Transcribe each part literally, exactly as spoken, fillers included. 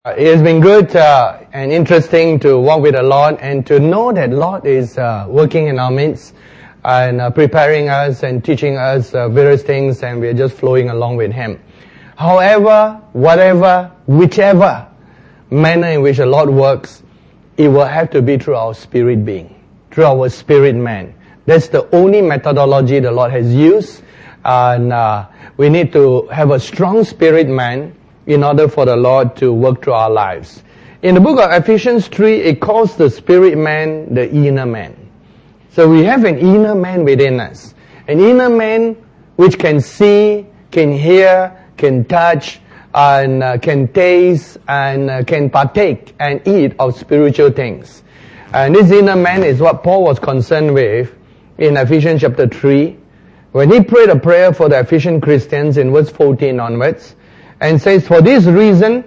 Uh, It has been good uh, and interesting to walk with the Lord and to know that Lord is uh, working in our midst and uh, preparing us and teaching us uh, various things, and we are just flowing along with Him. However, whatever, whichever manner in which the Lord works, it will have to be through our spirit being, through our spirit man. That's the only methodology the Lord has used, and uh, we need to have a strong spirit man in order for the Lord to work through our lives. In the book of Ephesians three, it calls the spirit man the inner man. So we have an inner man within us. An inner man which can see, can hear, can touch, and uh, can taste, and uh, can partake and eat of spiritual things. And this inner man is what Paul was concerned with in Ephesians chapter three, when he prayed a prayer for the Ephesian Christians in verse fourteen onwards, and says, "For this reason,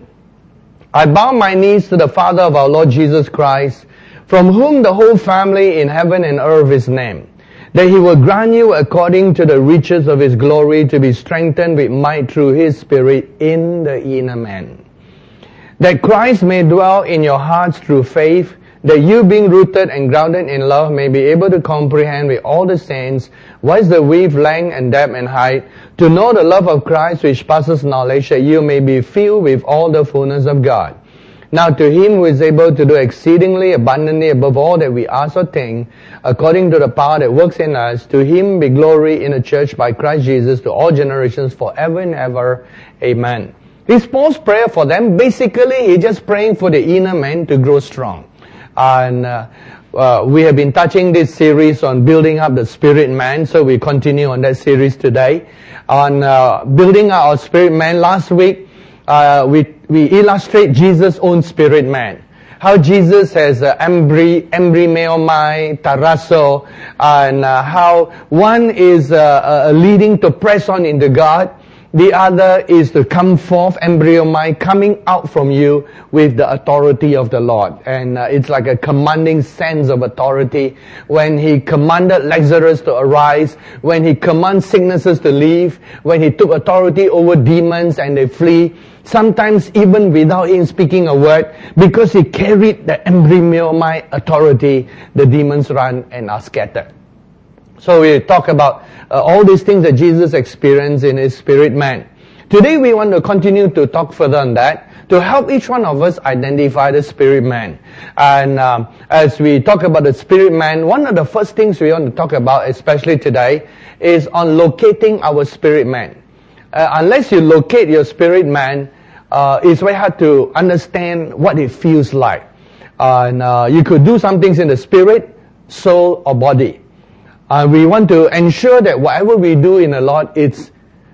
I bow my knees to the Father of our Lord Jesus Christ, from whom the whole family in heaven and earth is named, that He will grant you according to the riches of His glory to be strengthened with might through His Spirit in the inner man. That Christ may dwell in your hearts through faith, that you being rooted and grounded in love may be able to comprehend with all the saints what is the width, length, and depth, and height, to know the love of Christ which passes knowledge, that you may be filled with all the fullness of God. Now to Him who is able to do exceedingly abundantly above all that we ask or think, according to the power that works in us, to Him be glory in the church by Christ Jesus to all generations forever and ever. Amen." This Paul's prayer for them, basically he's just praying for the inner man to grow strong. And uh, uh, we have been touching this series on building up the spirit man, so we continue on that series today. On uh, building up our spirit man, last week uh, we we illustrate Jesus' own spirit man. How Jesus has uh, embry, embryomai, tarasso, and uh, how one is uh, uh, leading to press on into God. The other is to come forth, embryomai, coming out from you with the authority of the Lord. And uh, it's like a commanding sense of authority. When He commanded Lazarus to arise, when He commands sicknesses to leave, when He took authority over demons and they flee, sometimes even without Him speaking a word, because He carried the embryomai authority, the demons run and are scattered. So we talk about uh, all these things that Jesus experienced in His spirit man. Today we want to continue to talk further on that, to help each one of us identify the spirit man. And um, as we talk about the spirit man, one of the first things we want to talk about, especially today, is on locating our spirit man. Uh, unless you locate your spirit man, uh, it's very hard to understand what it feels like. Uh, and uh, you could do some things in the spirit, soul, or body. Uh, we want to ensure that whatever we do in the Lord, it's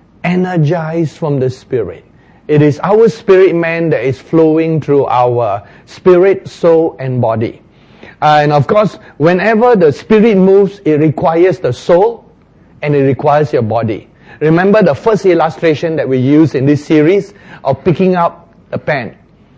energized from the Spirit. It is our spirit man that is flowing through our spirit, soul, and body. Uh, and of course, whenever the Spirit moves, it requires the soul and it requires your body. Remember the first illustration that we used in this series of picking up the pen.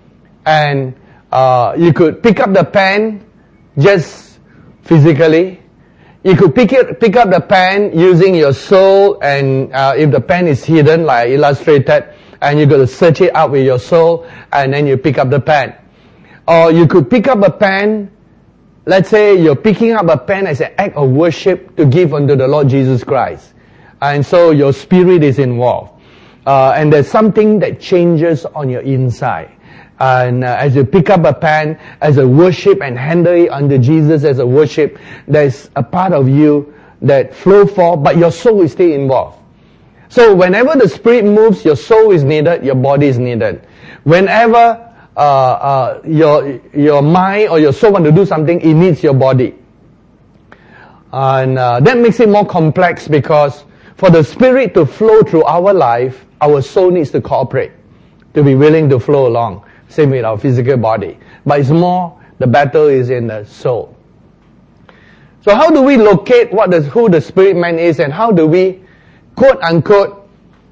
And uh, you could pick up the pen just physically. You could pick it, pick up the pen using your soul, and uh, if the pen is hidden, like illustrated, and you got to search it out with your soul, and then you pick up the pen. Or you could pick up a pen, let's say you're picking up a pen as an act of worship to give unto the Lord Jesus Christ. And so your spirit is involved. Uh, and there's something that changes on your inside. And uh, as you pick up a pen as a worship and handle it unto Jesus as a worship, there's a part of you that flow forth, but your soul is still involved. So whenever the Spirit moves, your soul is needed, your body is needed. Whenever uh, uh, your your mind or your soul want to do something, it needs your body. And uh, that makes it more complex, because for the Spirit to flow through our life, our soul needs to cooperate, to be willing to flow along. Same with our physical body. But it's more, the battle is in the soul. So how do we locate what the, who the spirit man is, and how do we, quote unquote,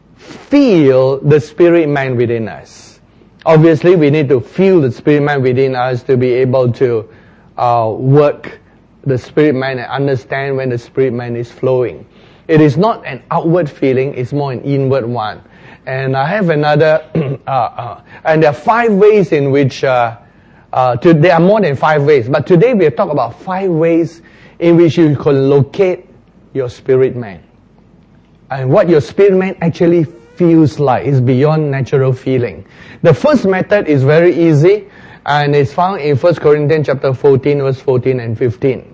feel the spirit man within us? Obviously, we need to feel the spirit man within us to be able to uh, work the spirit man and understand when the spirit man is flowing. It is not an outward feeling, it's more an inward one. And I have another, uh, uh, and there are five ways in which, uh, uh, to, there are more than five ways, but today we'll talk about five ways in which you can locate your spirit man. And what your spirit man actually feels like is beyond natural feeling. The first method is very easy, and it's found in First Corinthians chapter fourteen, verse fourteen and fifteen.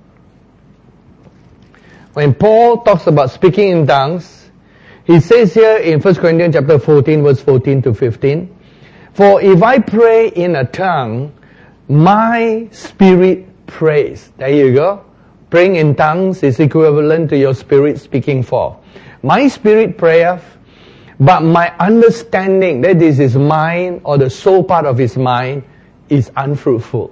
When Paul talks about speaking in tongues, he says here in First Corinthians chapter fourteen, verse fourteen to fifteen, "For if I pray in a tongue, my spirit prays." There you go. Praying in tongues is equivalent to your spirit speaking forth. My spirit prayeth, but my understanding, that is his mind or the soul part of his mind, is unfruitful.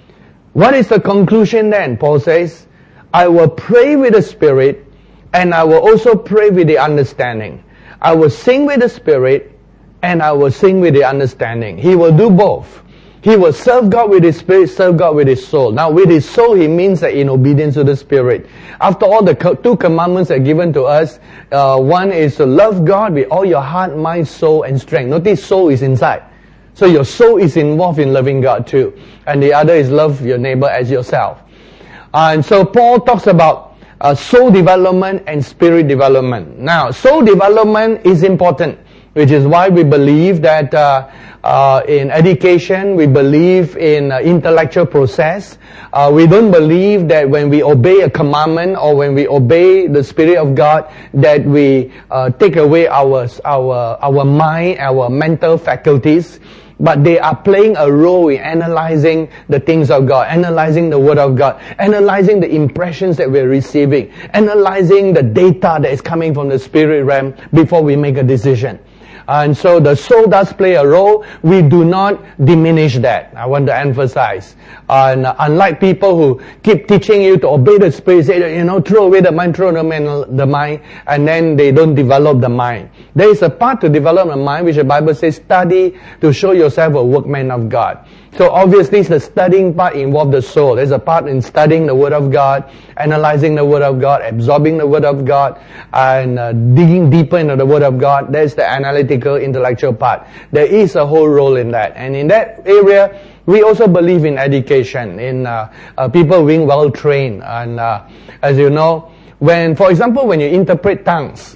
What is the conclusion then? Paul says, I will pray with the spirit, and I will also pray with the understanding. I will sing with the spirit, and I will sing with the understanding. He will do both. He will serve God with his spirit, serve God with his soul. Now with his soul, he means that in obedience to the spirit. After all, the two commandments are given to us. Uh, one is to love God with all your heart, mind, soul, and strength. Notice soul is inside. So your soul is involved in loving God too. And the other is love your neighbor as yourself. Uh, and so Paul talks about uh, soul development and spirit development. Now, soul development is important, which is why we believe that uh, uh, in education, we believe in uh, intellectual process. Uh, we don't believe that when we obey a commandment or when we obey the Spirit of God, that we uh, take away our our our mind, our mental faculties. But they are playing a role in analyzing the things of God, analyzing the Word of God, analyzing the impressions that we're receiving, analyzing the data that is coming from the spirit realm before we make a decision. And so the soul does play a role. We do not diminish that. I want to emphasize. And uh, unlike people who keep teaching you to obey the spirit, say, you know, throw away the mind, throw the mind, the mind, and then they don't develop the mind. There is a part to develop the mind, which the Bible says, study to show yourself a workman of God. So obviously the studying part involves the soul. There's a part in studying the Word of God, analyzing the Word of God, absorbing the Word of God, and uh, digging deeper into the Word of God. There's the analytical, intellectual part. There is a whole role in that. And in that area, we also believe in education, in uh, uh, people being well trained. And uh, as you know, when, for example, when you interpret tongues,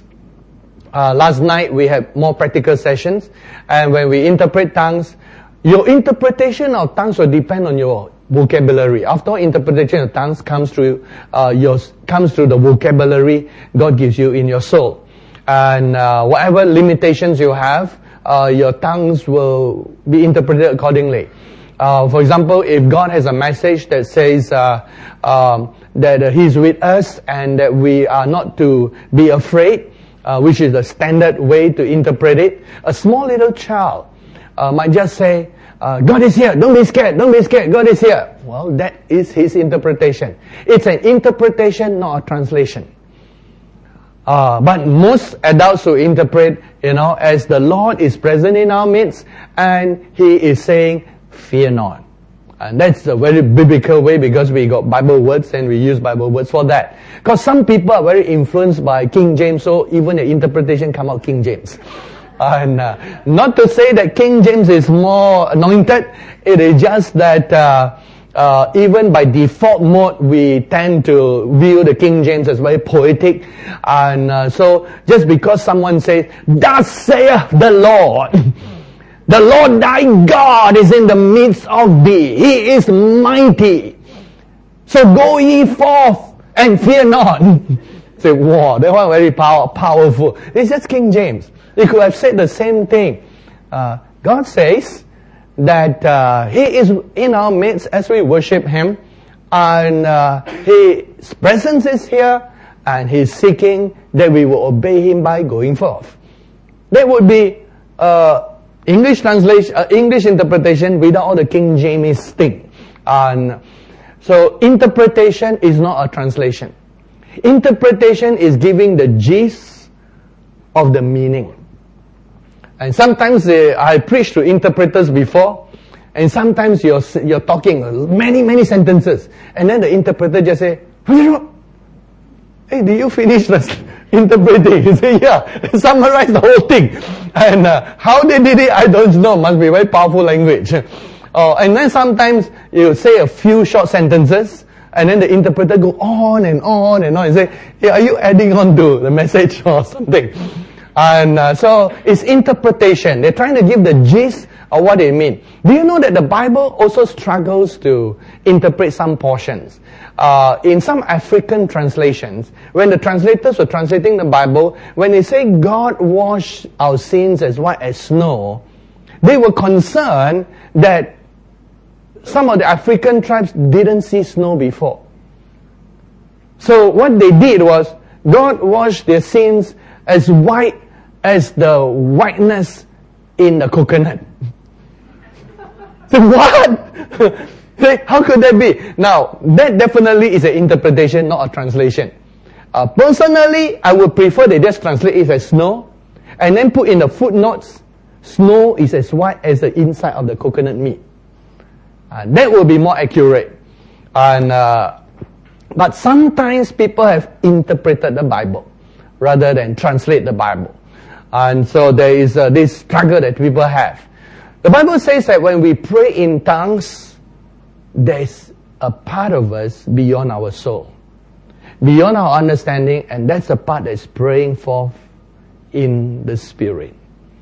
uh, last night we had more practical sessions, and when we interpret tongues, your interpretation of tongues will depend on your vocabulary. After all, interpretation of tongues comes through uh, your comes through the vocabulary God gives you in your soul, and uh, whatever limitations you have, uh, your tongues will be interpreted accordingly. Uh, for example, if God has a message that says uh, um, that uh, He's with us and that we are not to be afraid, uh, which is the standard way to interpret it, a small little child uh, might just say, Uh, God is here, don't be scared, don't be scared, God is here. Well, that is his interpretation. It's an interpretation, not a translation. Uh, but most adults who interpret, you know, as the Lord is present in our midst, and He is saying, fear not. And that's a very biblical way, because we got Bible words and we use Bible words for that. Because some people are very influenced by King James, so even the interpretation come out King James. And uh, not to say that King James is more anointed, it is just that uh, uh, even by default mode, we tend to view the King James as very poetic. And uh, so just because someone says, thus saith the Lord, the Lord thy God is in the midst of thee, He is mighty, so go ye forth and fear not. Say, wow, that one very power, powerful. It's just King James. They could have said the same thing. Uh, God says that uh, He is in our midst as we worship Him, and uh, His presence is here, and He's seeking that we will obey Him by going forth. That would be uh, English translation, uh, English interpretation without all the King James thing. And so interpretation is not a translation. Interpretation is giving the gist of the meaning. And sometimes uh, I preached to interpreters before, and sometimes you're you're talking many many sentences, and then the interpreter just say, "Hey, did you finish the interpreting. He said, yeah, summarize the whole thing. And uh, how they did it, I don't know. Must be very powerful language. Uh, and then sometimes you say a few short sentences, and then the interpreter go on and on and on and say, hey, are you adding on to the message or something? And uh, so it's interpretation. They're trying to give the gist of what they mean. Do you know that the Bible also struggles to interpret some portions? Uh, in some African translations, when the translators were translating the Bible, when they say God washed our sins as white as snow, they were concerned that some of the African tribes didn't see snow before. So what they did was, God washed their sins as white as the whiteness in the coconut. So what? How could that be? Now, that definitely is an interpretation, not a translation. Uh, personally, I would prefer they just translate it as snow, and then put in the footnotes, snow is as white as the inside of the coconut meat. Uh, that will be more accurate. And uh, but sometimes people have interpreted the Bible rather than translate the Bible. And so there is uh, this struggle that people have. The Bible says that when we pray in tongues, there's a part of us beyond our soul, beyond our understanding, and that's the part that's praying forth in the Spirit.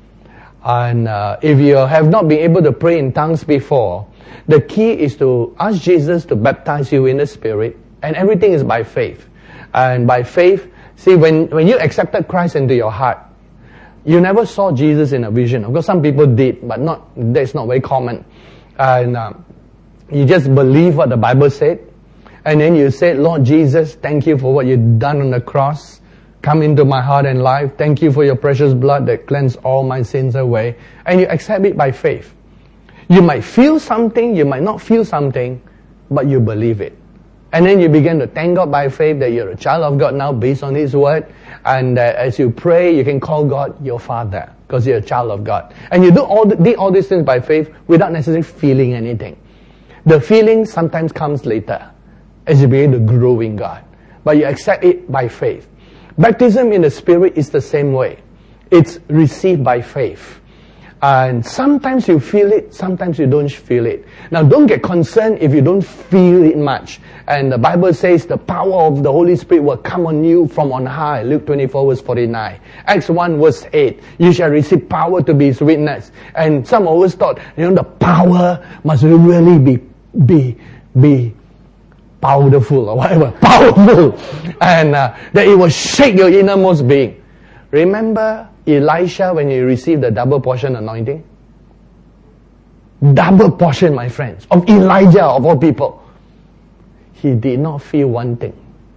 And uh, if you have not been able to pray in tongues before, the key is to ask Jesus to baptize you in the Spirit, and everything is by faith. And by faith, see, when, when you accepted Christ into your heart, you never saw Jesus in a vision. Of course, some people did, but not that's not very common. And uh, you just believe what the Bible said, and then you say, Lord Jesus, thank you for what you've done on the cross. Come into my heart and life. Thank you for your precious blood that cleansed all my sins away. And you accept it by faith. You might feel something, you might not feel something, but you believe it. And then you begin to thank God by faith that you're a child of God now based on His Word. And uh, as you pray, you can call God your Father because you're a child of God. And you do all, the, did all these things by faith without necessarily feeling anything. The feeling sometimes comes later as you begin to grow in God. But you accept it by faith. Baptism in the Spirit is the same way. It's received by faith. And sometimes you feel it, sometimes you don't feel it. Now don't get concerned if you don't feel it much. And the Bible says the power of the Holy Spirit will come on you from on high. Luke twenty-four verse forty-nine. Acts one verse eight. You shall receive power to be His witness. And some always thought, you know, the power must really be, be, be powerful or whatever. Powerful. And uh, that it will shake your innermost being. Remember Elisha when he received the double portion anointing? Double portion, my friends, of Elijah of all people. He did not feel one thing.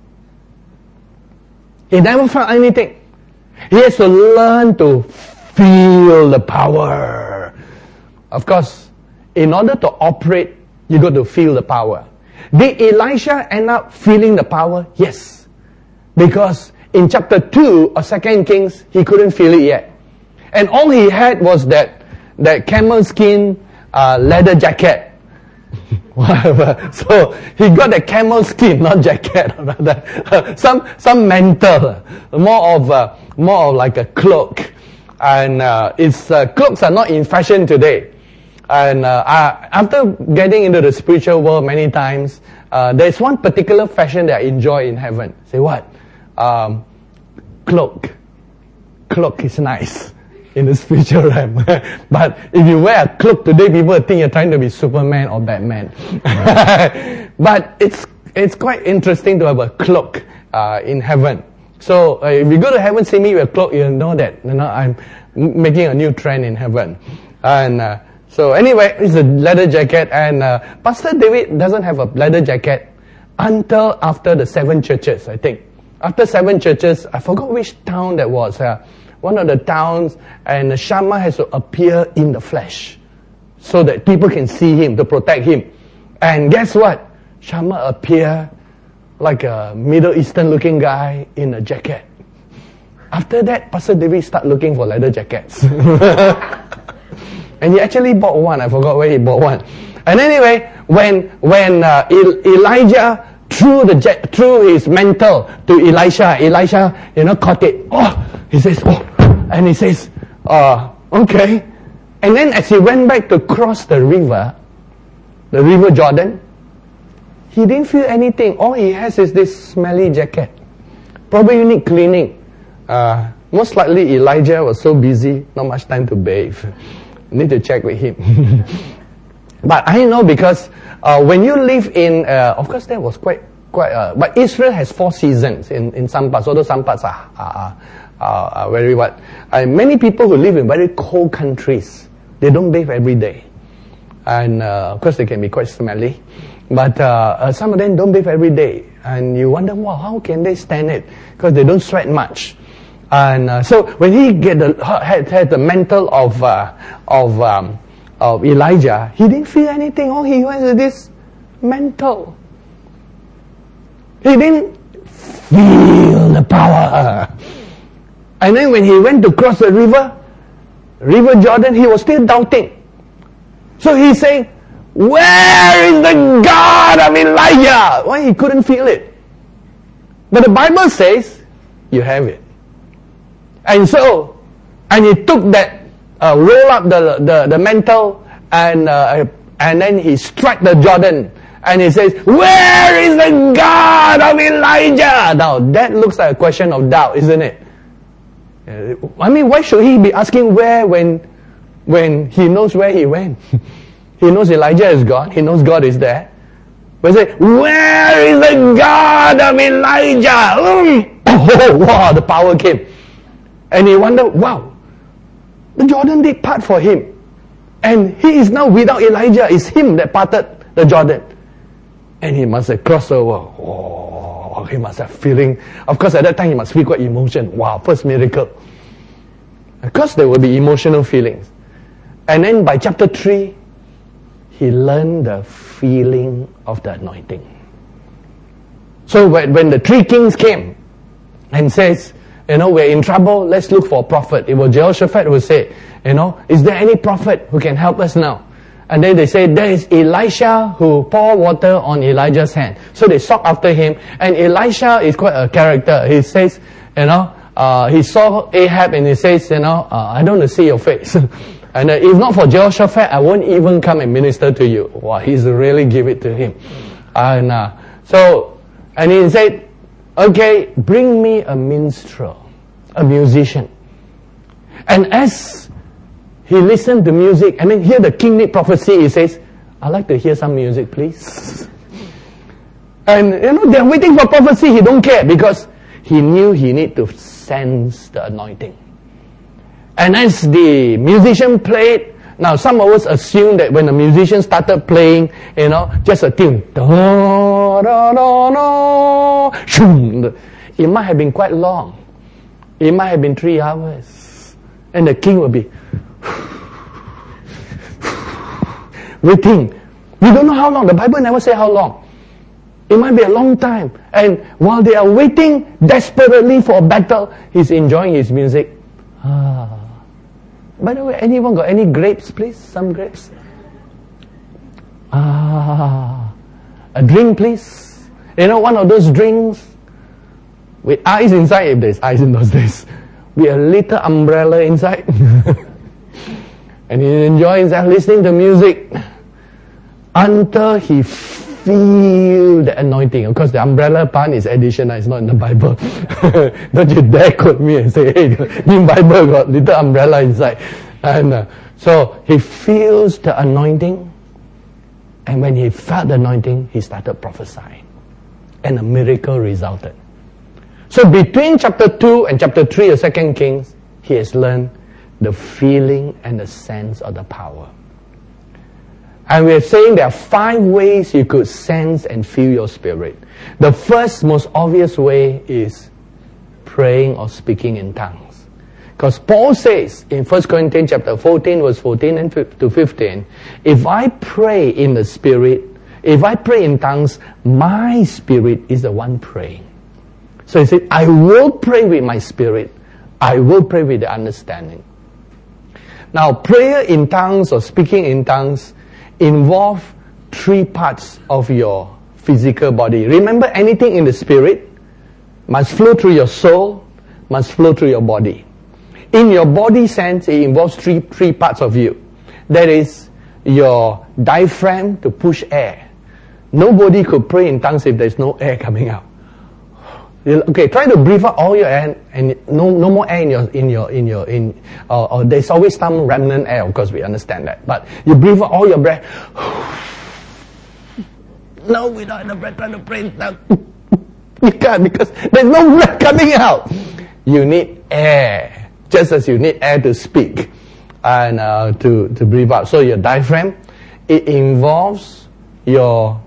He never felt anything. He has to learn to feel the power. Of course, in order to operate, you got to feel the power. Did Elisha end up feeling the power? Yes. Because in chapter two of Second Kings, he couldn't feel it yet. And all he had was that, that camel skin uh, leather jacket. Whatever. So he got a camel skin, not jacket. some some mantle, more of a, more of like a cloak. And uh, its uh, cloaks are not in fashion today. And uh, I, after getting into the spiritual world many times, uh, there's one particular fashion that I enjoy in heaven. Say what? Um, cloak. Cloak is nice in the spiritual realm. But if you wear a cloak today, people think you're trying to be Superman or Batman. But it's it's quite interesting to have a cloak uh, in heaven. So uh, if you go to heaven, see me with a cloak, you'll know that you know I'm making a new trend in heaven. And uh, so anyway, it's a leather jacket, and uh, Pastor David doesn't have a leather jacket until after the seven churches, I think. After seven churches, I forgot which town that was. Uh, one of the towns, and Shammah has to appear in the flesh so that people can see him, to protect him. And guess what? Shammah appeared like a Middle Eastern looking guy in a jacket. After that, Pastor David started looking for leather jackets. And he actually bought one. I forgot where he bought one. And anyway, when when uh, El- Elijah threw the jet, threw his mantle to Elisha. Elisha, you know, caught it. Oh, he says, oh, and he says, uh, okay. And then as he went back to cross the river, the river Jordan, he didn't feel anything. All he has is this smelly jacket. Probably need cleaning. Uh, most likely Elijah was so busy, not much time to bathe. Need to check with him. But I know because uh, when you live in, uh, of course that was quite, quite. Uh, but Israel has four seasons in, in some parts, although some parts are, are, are, are very what. Uh, many people who live in very cold countries, they don't bathe every day. And uh, of course they can be quite smelly. But uh, uh, some of them don't bathe every day. And you wonder, wow, how can they stand it? Because they don't sweat much. And uh, so when he get the, had, had the mantle of, uh, of, um, of Elijah, he didn't feel anything. All he was this mantle. He didn't feel the power. And then when he went to cross the river, River Jordan, he was still doubting. So he's saying, where is the God of Elijah? Why he couldn't feel it? But the Bible says, you have it. And so, and he took that, uh, roll up the, the, the mantle, and, uh, and then he struck the Jordan. And he says, where is the God of Elijah? Now, that looks like a question of doubt, isn't it? I mean, why should he be asking where when, when he knows where he went? He knows Elijah is gone. He knows God is there. But he says, where is the God of Elijah? Mm. Oh, wow, the power came. And he wondered, wow, the Jordan did part for him. And he is now without Elijah. It's him that parted the Jordan. And he must have crossed over. Oh, he must have feeling. Of course, at that time, he must feel quite emotion. Wow, first miracle. Of course, there will be emotional feelings. And then by chapter three, he learned the feeling of the anointing. So when, when the three kings came and says, you know, we're in trouble, let's look for a prophet. It was Jehoshaphat who said, you know, is there any prophet who can help us now? And then they say, there is Elisha who poured water on Elijah's hand. So they sought after him. And Elisha is quite a character. He says, you know, uh, he saw Ahab and he says, you know, uh, I don't want to see your face. And uh, if not for Jehoshaphat, I won't even come and minister to you. Wow, he's really give it to him. And uh, so, and he said, okay, bring me a minstrel, a musician. And as he listened to music, I mean, here the king need prophecy, he says, I'd like to hear some music, please. And, you know, they're waiting for prophecy, he don't care, because he knew he need to sense the anointing. And as the musician played, now some of us assume that when the musician started playing, you know, just a tune, da, da, da, da, shoom, it might have been quite long. It might have been three hours. And the king will be waiting. We don't know how long. The Bible never say how long. It might be a long time. And while they are waiting desperately for a battle, he's enjoying his music. Ah. By the way, anyone got any grapes, please? Some grapes? Ah. A drink, please? You know, one of those drinks with ice inside, if there's ice in those days, with a little umbrella inside. And he enjoys listening to music until he feel the anointing. Of course, the umbrella part is additional, it's not in the Bible. Don't you dare quote me and say, hey, in Bible got little umbrella inside. And uh, so he feels the anointing, and when he felt the anointing, he started prophesying. And a miracle resulted. So between chapter two and chapter three of Second Kings, he has learned the feeling and the sense of the power. And we're saying there are five ways you could sense and feel your spirit. The first, most obvious way is praying or speaking in tongues. Because Paul says in First Corinthians chapter fourteen, verse fourteen and to fifteen, if I pray in the spirit, if I pray in tongues, my spirit is the one praying. So he said, I will pray with my spirit. I will pray with the understanding. Now, prayer in tongues or speaking in tongues involve three parts of your physical body. Remember, anything in the spirit must flow through your soul, must flow through your body. In your body sense, it involves three, three parts of you. That is your diaphragm to push air. Nobody could pray in tongues if there's no air coming out. Okay, try to breathe out all your air, and no, no more air in your, in your, in your, in, or, or there's always some remnant air, of course we understand that. But you breathe out all your breath. No, we don't have the breath, trying to pray in tongues. You can't, because there's no breath coming out. You need air, just as you need air to speak and uh, to, to breathe out. So your diaphragm, it involves your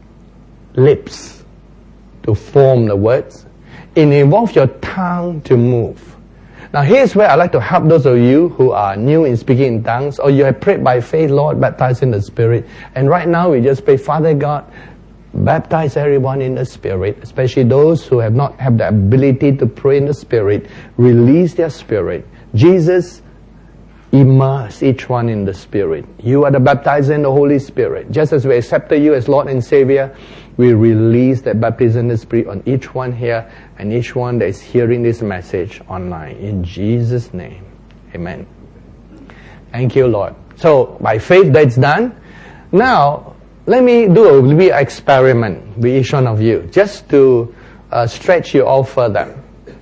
lips to form the words. It involves your tongue to move. Now here's where I'd like to help those of you who are new in speaking in tongues, or you have prayed by faith, Lord, baptize in the Spirit. And right now we just pray, Father God, baptize everyone in the Spirit, especially those who have not have the ability to pray in the Spirit. Release their spirit. Jesus, immerse each one in the Spirit. You are the baptizer in the Holy Spirit. Just as we accepted you as Lord and Savior, we release that baptism in the Spirit on each one here and each one that is hearing this message online. In Jesus' name. Amen. Thank you, Lord. So, by faith, that's done. Now, let me do a little experiment with each one of you, just to uh, stretch you all further.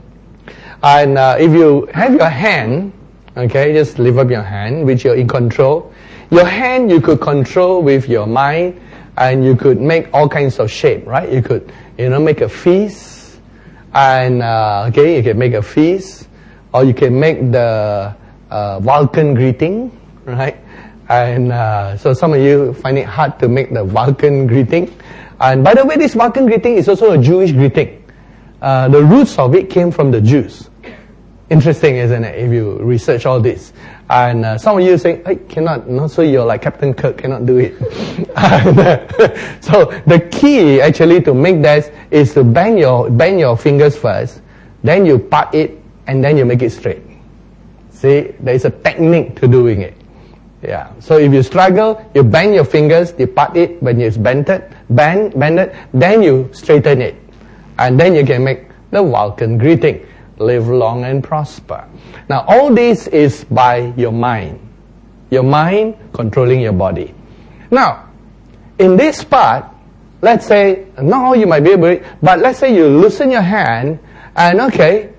And uh, if you have your hand, okay, just lift up your hand, which you're in control. Your hand you could control with your mind, and you could make all kinds of shape, right? You could, you know, make a fist, and uh, okay, you can make a fist, or you can make the uh, Vulcan greeting, right? And uh, so some of you find it hard to make the Vulcan greeting. And by the way, this Vulcan greeting is also a Jewish greeting. Uh, the roots of it came from the Jews. Interesting, isn't it, if you research all this. And uh, some of you say, I cannot, no, so you're like Captain Kirk, cannot do it. and, uh, so the key actually to make that is to bend your, bend your fingers first, then you part it, and then you make it straight. See, there is a technique to doing it. Yeah. So if you struggle, you bend your fingers, you part it, when it's bent it, bend, bend it, then you straighten it. And then you can make the Vulcan greeting. Live long and prosper. Now all this is by your mind. Your mind controlling your body. Now, in this part, let's say, no, you might be able to, but let's say you loosen your hand, and okay,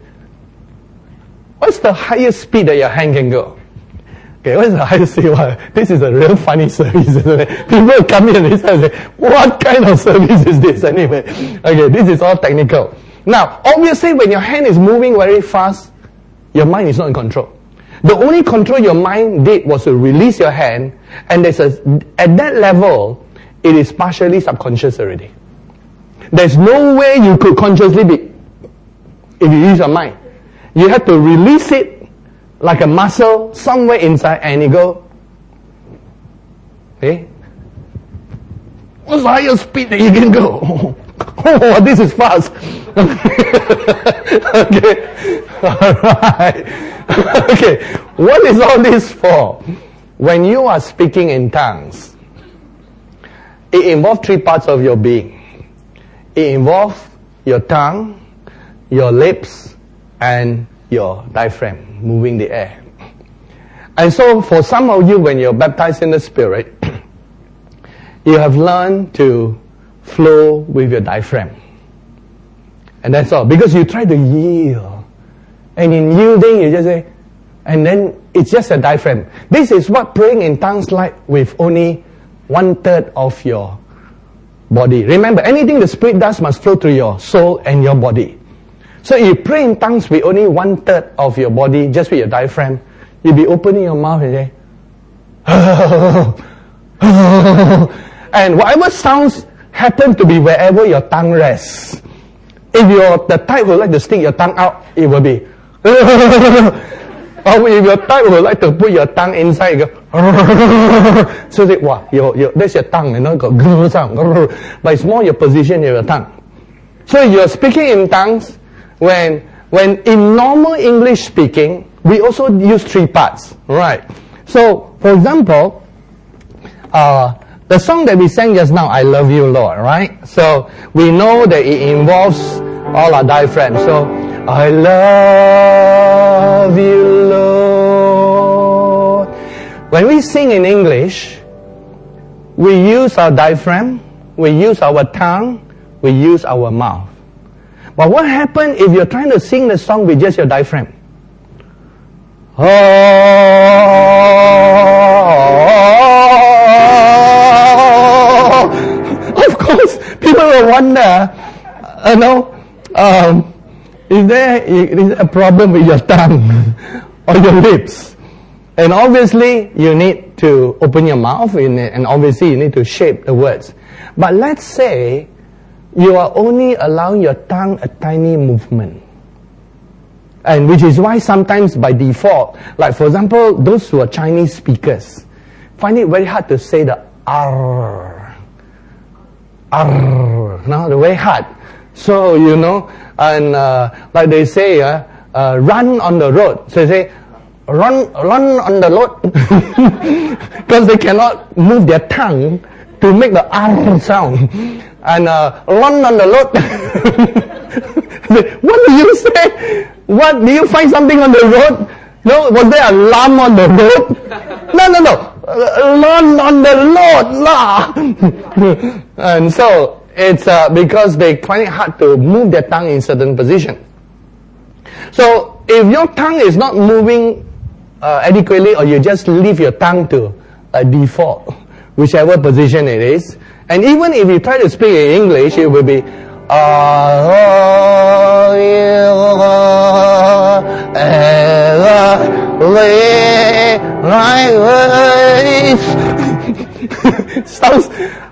what's the highest speed that your hand can go? Okay, what's the highest speed? Well, this is a real funny service, isn't it? People come in and say, what kind of service is this anyway? Okay, this is all technical. Now, obviously, when your hand is moving very fast, your mind is not in control. The only control your mind did was to release your hand, and there's a, at that level, it is partially subconscious already. There's no way you could consciously be, if you use your mind. You have to release it like a muscle somewhere inside, and you go, okay? What's the highest speed that you can go? Oh, this is fast. Okay. Alright. Okay. What is all this for? When you are speaking in tongues, it involves three parts of your being. It involves your tongue, your lips, and your diaphragm, moving the air. And so for some of you, when you're baptized in the Spirit, you have learned to flow with your diaphragm. And that's all. Because you try to yield. And in yielding, you just say, and then it's just a diaphragm. This is what praying in tongues like with only one third of your body. Remember, anything the Spirit does must flow through your soul and your body. So if you pray in tongues with only one third of your body, just with your diaphragm, you'll be opening your mouth and say, and whatever sounds happen to be wherever your tongue rests. If you're the type who like to stick your tongue out, it will be. Or if you're the type who like to put your tongue inside, you go. So say, wow, your, your, that's your tongue, you know, got sound. But it's more your position in your tongue. So you're speaking in tongues, when, when in normal English speaking, we also use three parts, right? So, for example, uh, The song that we sang just now, I Love You, Lord, right? So we know that it involves all our diaphragm. So, I love you, Lord. When we sing in English, we use our diaphragm, we use our tongue, we use our mouth. But what happens if you're trying to sing the song with just your diaphragm? Oh, of course, people will wonder, you know, um, is there is a problem with your tongue or your lips? And obviously, you need to open your mouth, and obviously, you need to shape the words. But let's say you are only allowing your tongue a tiny movement. And which is why sometimes by default, like for example, those who are Chinese speakers find it very hard to say the R. R. No, the very hard. So, you know, and uh, like they say, uh, uh, run on the road. So they say, run, run on the road. Because they cannot move their tongue to make the R sound. And uh, run on the road. What do you say? What, do you find something on the road? No, was there a lamb on the road? No, no, no. Run on the road, lah. And so, it's uh, because they find it hard to move their tongue in certain position. So, if your tongue is not moving uh, adequately, or you just leave your tongue to a default, whichever position it is, and even if you try to speak in English, it will be sounds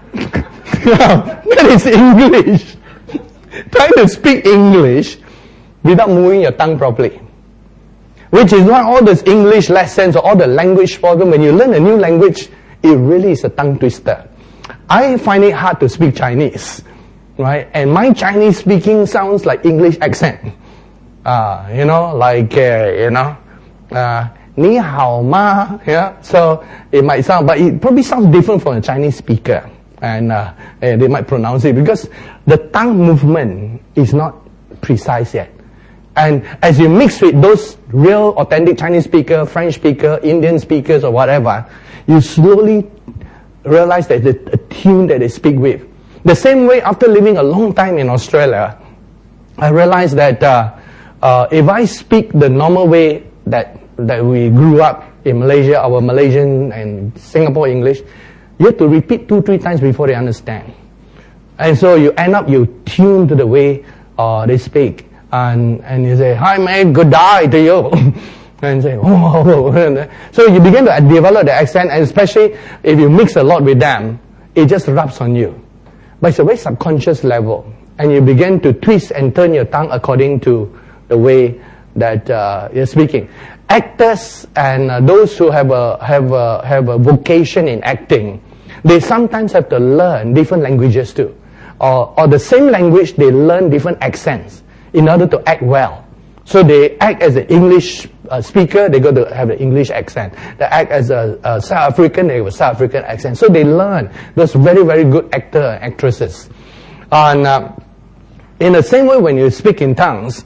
that is English. Trying to speak English without moving your tongue properly. Which is why all those English lessons or all the language problem, when you learn a new language, it really is a tongue twister. I find it hard to speak Chinese, right? And my Chinese speaking sounds like English accent. Uh, you know, like, uh, you know, uh, ni hao ma, yeah? So it might sound, but it probably sounds different from a Chinese speaker. And uh, they might pronounce it because the tongue movement is not precise yet. And as you mix with those real authentic Chinese speaker, French speaker, Indian speakers or whatever, you slowly realize that the a tune that they speak with. The same way, after living a long time in Australia, I realized that uh, uh, if I speak the normal way that that we grew up in Malaysia, our Malaysian and Singapore English, you have to repeat two, three times before they understand. And so you end up, you tune to the way uh, they speak. And and you say, hi mate, good day to you. And say, oh. So you begin to develop the accent, and especially if you mix a lot with them, it just rubs on you. But it's a very subconscious level. And you begin to twist and turn your tongue according to the way that uh, you're speaking. Actors and uh, those who have a, have, a, have a vocation in acting, they sometimes have to learn different languages too. Or, or the same language, they learn different accents in order to act well. So they act as an English uh, speaker, they go to have an English accent. They act as a, a South African, they have a South African accent. So they learn those very, very good actor and actresses. And uh, in the same way, when you speak in tongues,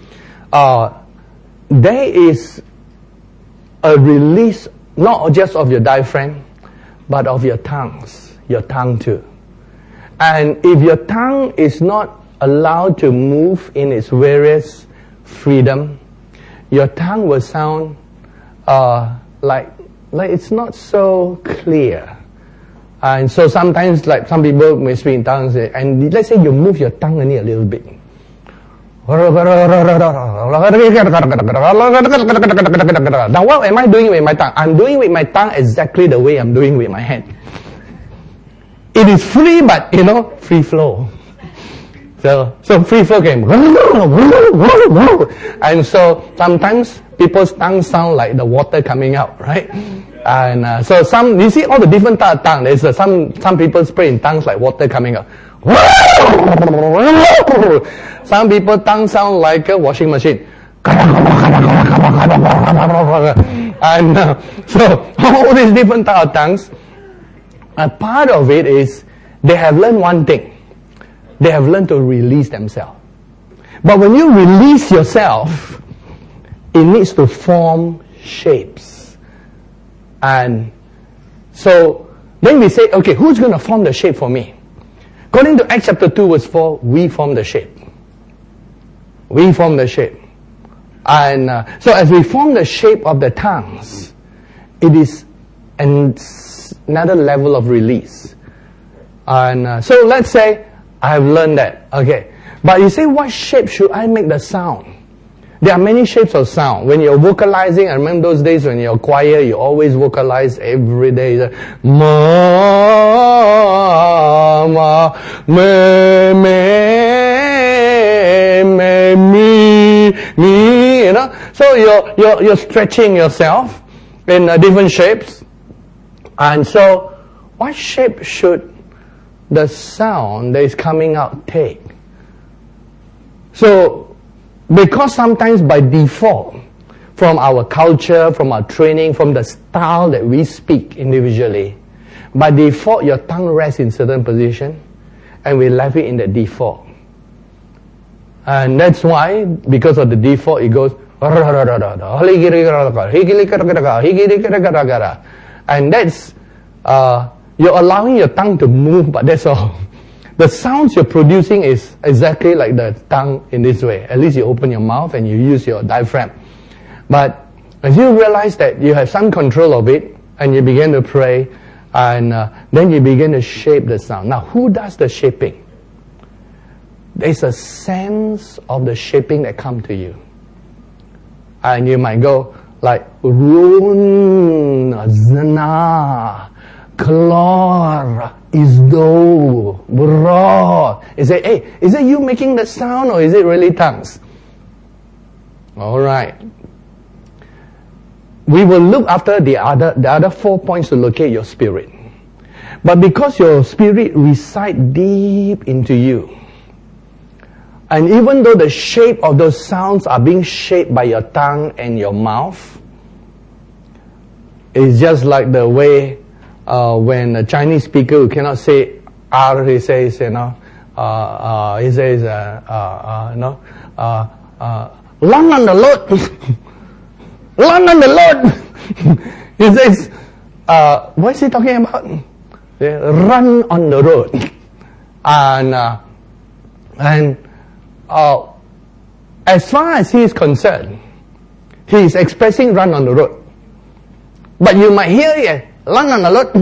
uh, there is a release not just of your diaphragm, but of your tongues, your tongue too. And if your tongue is not allowed to move in its various freedom, your tongue will sound uh, like like it's not so clear. And so sometimes, like some people may speak in tongues, and let's say you move your tongue only a little bit. Now what am I doing with my tongue? I'm doing with my tongue exactly the way I'm doing with my hand. It is free, but you know, free flow. So, so free flow game. And so sometimes people's tongues sound like the water coming out, right? And uh, so some, you see all the different type of tongue. There's uh, some, some people spray in tongues like water coming out. Some people tongue sound like a washing machine. And uh, so all these different type of tongues, a part of it is they have learned one thing. They have learned to release themselves. But when you release yourself, it needs to form shapes. And so then we say, okay, who's going to form the shape for me? According to Acts chapter two verse four, we form the shape. We form the shape. And uh, so as we form the shape of the tongues, it is an, another level of release. And uh, so let's say I have learned that. Okay. But you say, what shape should I make the sound? There are many shapes of sound. When you're vocalizing, I remember those days when you're choir, you always vocalize every day. Ma, ma, me, me, me, me, me, you know. So you're, you're, you're stretching yourself in uh, different shapes. And so, what shape should the sound that is coming out take? So, because sometimes by default, from our culture, from our training, from the style that we speak individually, by default your tongue rests in certain position, and we left it in the default. And that's why, because of the default, it goes, and that's, uh, you're allowing your tongue to move, but that's all. The sounds you're producing is exactly like the tongue in this way. At least you open your mouth and you use your diaphragm. But as you realize that you have some control of it, and you begin to pray, and uh, then you begin to shape the sound. Now, who does the shaping? There's a sense of the shaping that comes to you. And you might go like, Run, Zana, Klor, Izdo, Bro. You say, hey, is it you making the sound or is it really tongues? Alright. We will look after the other, the other four points to locate your spirit. But because your spirit resides deep into you, and even though the shape of those sounds are being shaped by your tongue and your mouth, it's just like the way uh, when a Chinese speaker who cannot say R, he says, you know, uh, uh, he says, uh, uh, uh, you know, uh, uh, run on the Lord, run on the Lord. He says, uh, what is he talking about? Run on the road. And, uh, and, uh, as far as he is concerned, he is expressing run on the road. But you might hear it, run on the road.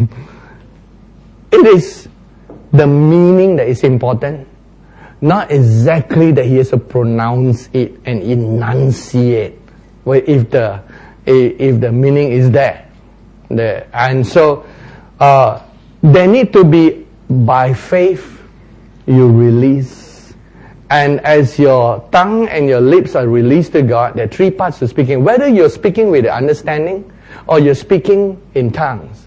It is the meaning that is important, not exactly that he has to pronounce it and enunciate. Well, if the if the meaning is there, there. And so uh, there need to be, by faith, you release. And as your tongue and your lips are released to God, there are three parts to speaking. Whether you're speaking with the understanding or you're speaking in tongues,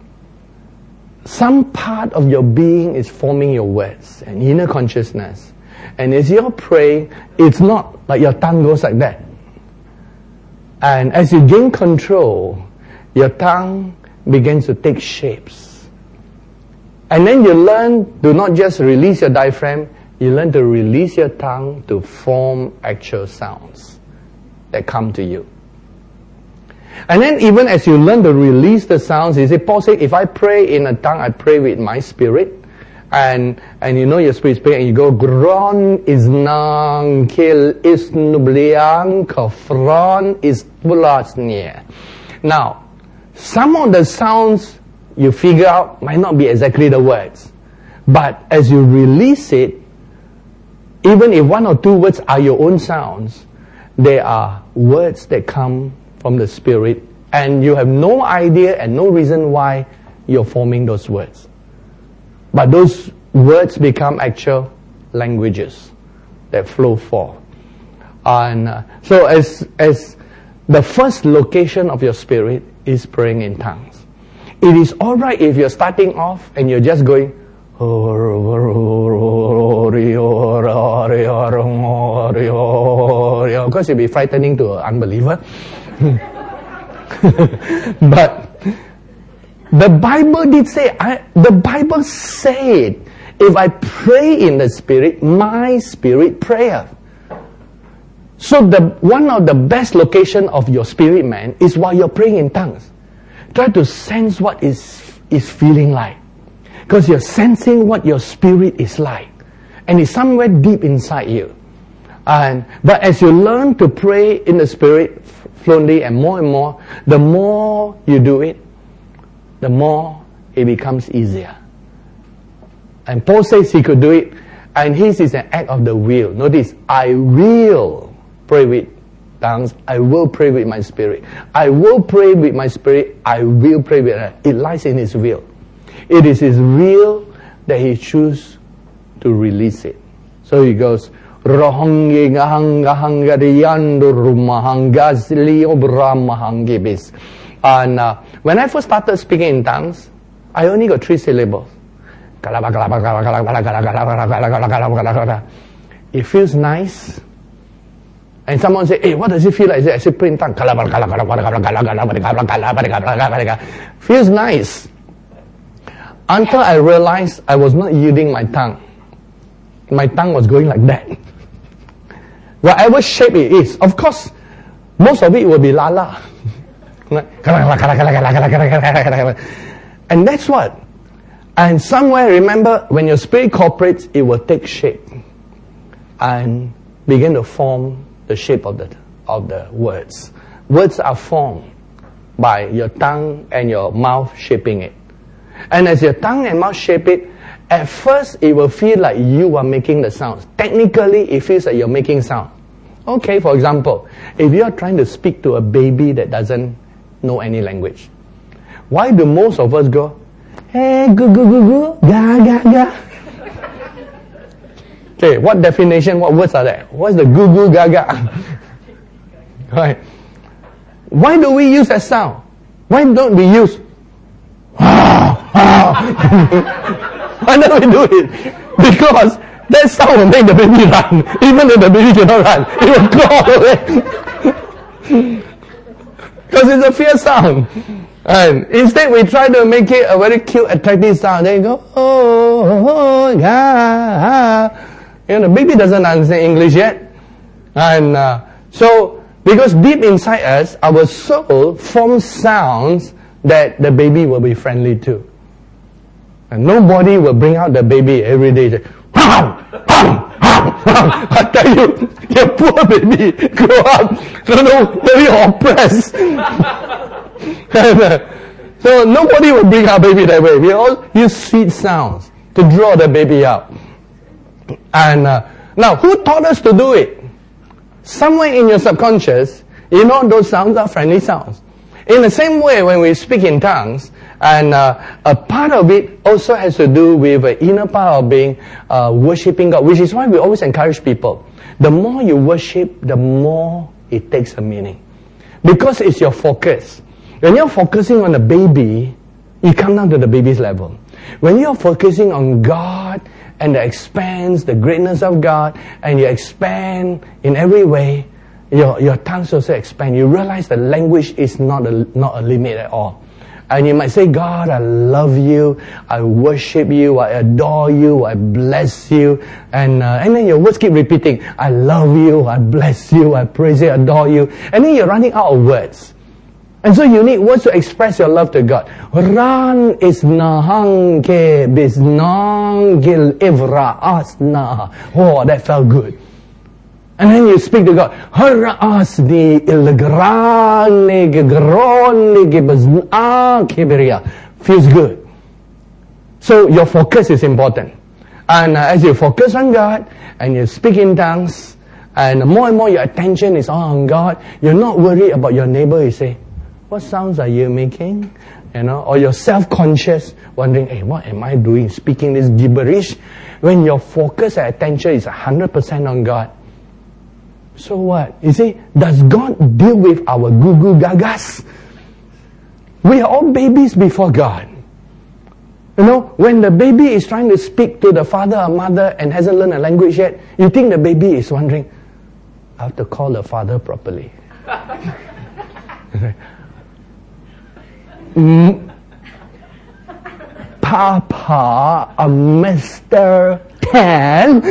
some part of your being is forming your words and inner consciousness. And as you're praying, it's not like your tongue goes like that. And as you gain control, your tongue begins to take shapes. And then you learn to not just release your diaphragm, you learn to release your tongue to form actual sounds that come to you. And then even as you learn to release the sounds, you say, Paul said, if I pray in a tongue, I pray with my spirit. And and you know your spirit speaking, and you go, Gron is nang kil is nubliang kafron is pulasnia. Now, some of the sounds you figure out might not be exactly the words. But as you release it, even if one or two words are your own sounds, they are words that come from the Spirit, and you have no idea and no reason why you're forming those words. But those words become actual languages that flow forth. And uh, so as as the first location of your spirit is praying in tongues. It is alright if you're starting off and you're just going, because you'll be frightening to an unbeliever. But the Bible did say, I, the Bible said, if I pray in the Spirit, my spirit prayeth. So the one of the best location of your spirit man is while you're praying in tongues. Try to sense what is is feeling like. Because you're sensing what your spirit is like. And it's somewhere deep inside you. And but as you learn to pray in the Spirit fluently and more and more, the more you do it, the more it becomes easier. And Paul says he could do it, and his is an act of the will. Notice, I will pray with tongues, I will pray with my spirit. I will pray with my spirit, I will pray with it. It lies in his will. It is his will that he chooses to release it. So he goes, and uh, when I first started speaking in tongues, I only got three syllables. It feels nice. And someone say, hey, what does it feel like? I say, pray in tongues. Feels nice. Until I realized I was not using my tongue. My tongue was going like that. Whatever shape it is, of course, most of it will be lala. And that's what. And somewhere, remember, when your spirit cooperates, it will take shape and begin to form the shape of the of the words. Words are formed by your tongue and your mouth shaping it. And as your tongue and mouth shape it, at first it will feel like you are making the sounds. Technically, it feels like you're making sound. Okay, for example, if you are trying to speak to a baby that doesn't know any language, why do most of us go, hey, goo goo goo goo, ga ga ga? Okay, what definition, what words are there? What's the goo goo ga ga? Right. Why do we use that sound? Why don't we use why don't we do it? Because that sound will make the baby run. Even if the baby cannot run, it will crawl away. Because it's a fear sound. And instead we try to make it a very cute, attractive sound. Then you go, oh, oh, yeah. You know, the baby doesn't understand English yet. And uh, so, because deep inside us, our soul forms sounds that the baby will be friendly to. And nobody will bring out the baby every day. Say, I tell you, your poor baby grow up, you know, very oppressed. And, uh, so nobody will bring our baby that way. We all use sweet sounds to draw the baby out. And uh, now, who taught us to do it? Somewhere in your subconscious, you know those sounds are friendly sounds. In the same way, when we speak in tongues, and uh, a part of it also has to do with the inner part of being uh, worshipping God, which is why we always encourage people. The more you worship, the more it takes a meaning. Because it's your focus. When you're focusing on the baby, you come down to the baby's level. When you're focusing on God and the expanse, the greatness of God, and you expand in every way, your, your tongues also expand. You realize that language is not a, not a limit at all. And you might say, God, I love you, I worship you, I adore you, I bless you. And uh, and then your words keep repeating, I love you, I bless you, I praise you, adore you. And then you're running out of words. And so you need words to express your love to God. Ran is nahang ke bisnang gil evra asna. Oh, that felt good. And then you speak to God. Harasni ilgrani gigroni gibazna kibiria. Feels good. So your focus is important. And uh, as you focus on God, and you speak in tongues, and more and more your attention is on God, you're not worried about your neighbor. You say, what sounds are you making? You know, or you're self-conscious, wondering, hey, what am I doing, speaking this gibberish? When your focus and attention is one hundred percent on God, so what? You see, does God deal with our goo-goo gagas? We are all babies before God. You know, when the baby is trying to speak to the father or mother and hasn't learned a language yet, you think the baby is wondering, I have to call the father properly. mm. Papa, a Mister Ten.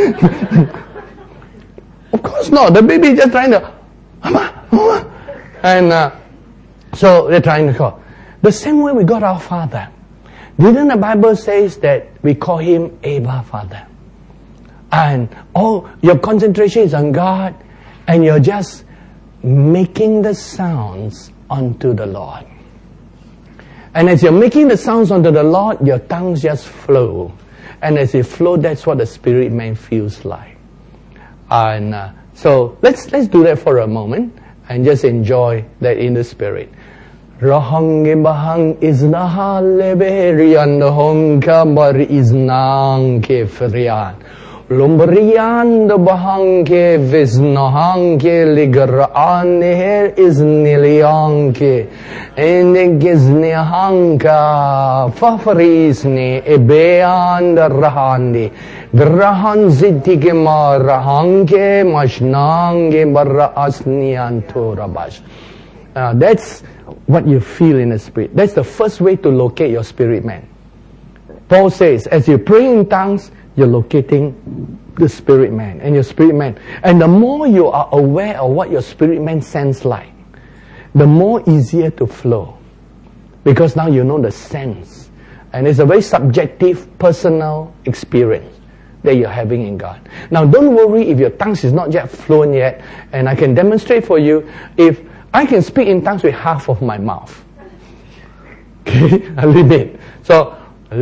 Of course not. The baby is just trying to, Mama, Mama. And uh, so they're trying to call. The same way we got our Father. Didn't the Bible says that we call Him Abba Father? And all your concentration is on God, and you're just making the sounds unto the Lord. And as you're making the sounds unto the Lord, your tongues just flow. And as they flow, that's what the spirit man feels like. And uh, so let's let's do that for a moment and just enjoy that in the spirit. Rahang bahang iznaha leberian hong kamar iznang ke frian. Lumberian the bahang ke viznahang ke ligraan her izniliang ke. En gizni hanka fafrisni ebean the rahandi. Grahan zitike ma rahanke mashnange barra asni anturabash. Uh, that's what you feel in the spirit. That's the first way to locate your spirit man. Paul says, as you pray in tongues, you're locating the spirit man and your spirit man. And the more you are aware of what your spirit man sounds like, the more easier to flow. Because now you know the sense. And it's a very subjective, personal experience that you're having in God. Now don't worry if your tongues is not yet fluent yet. And I can demonstrate for you if I can speak in tongues with half of my mouth. Okay, a little bit. So, see?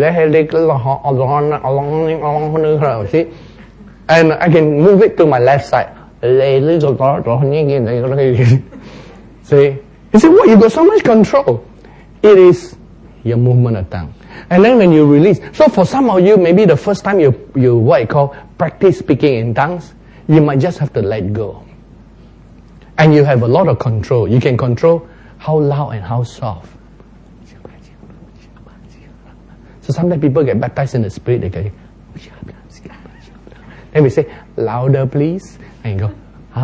And I can move it to my left side. See? You say, what? You got so much control. It is your movement of tongue. And then when you release, so for some of you, maybe the first time you, you what you call, practice speaking in tongues, you might just have to let go. And you have a lot of control. You can control how loud and how soft. So sometimes people get baptized in the spirit. They go, then we say, louder please. And you go,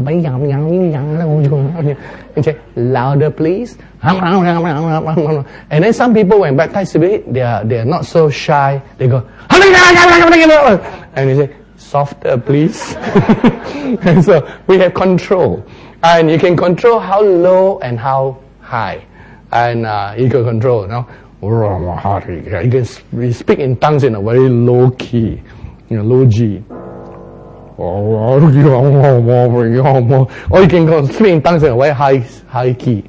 and say, louder please. And then some people when baptized in the spirit, they are, they are not so shy. They go, and you say, softer please. And so we have control. And you can control how low and how high. And uh, you can control, you know. You can speak in tongues in a very low key, you know, low G. Or you can go speak in tongues in a very high, high key.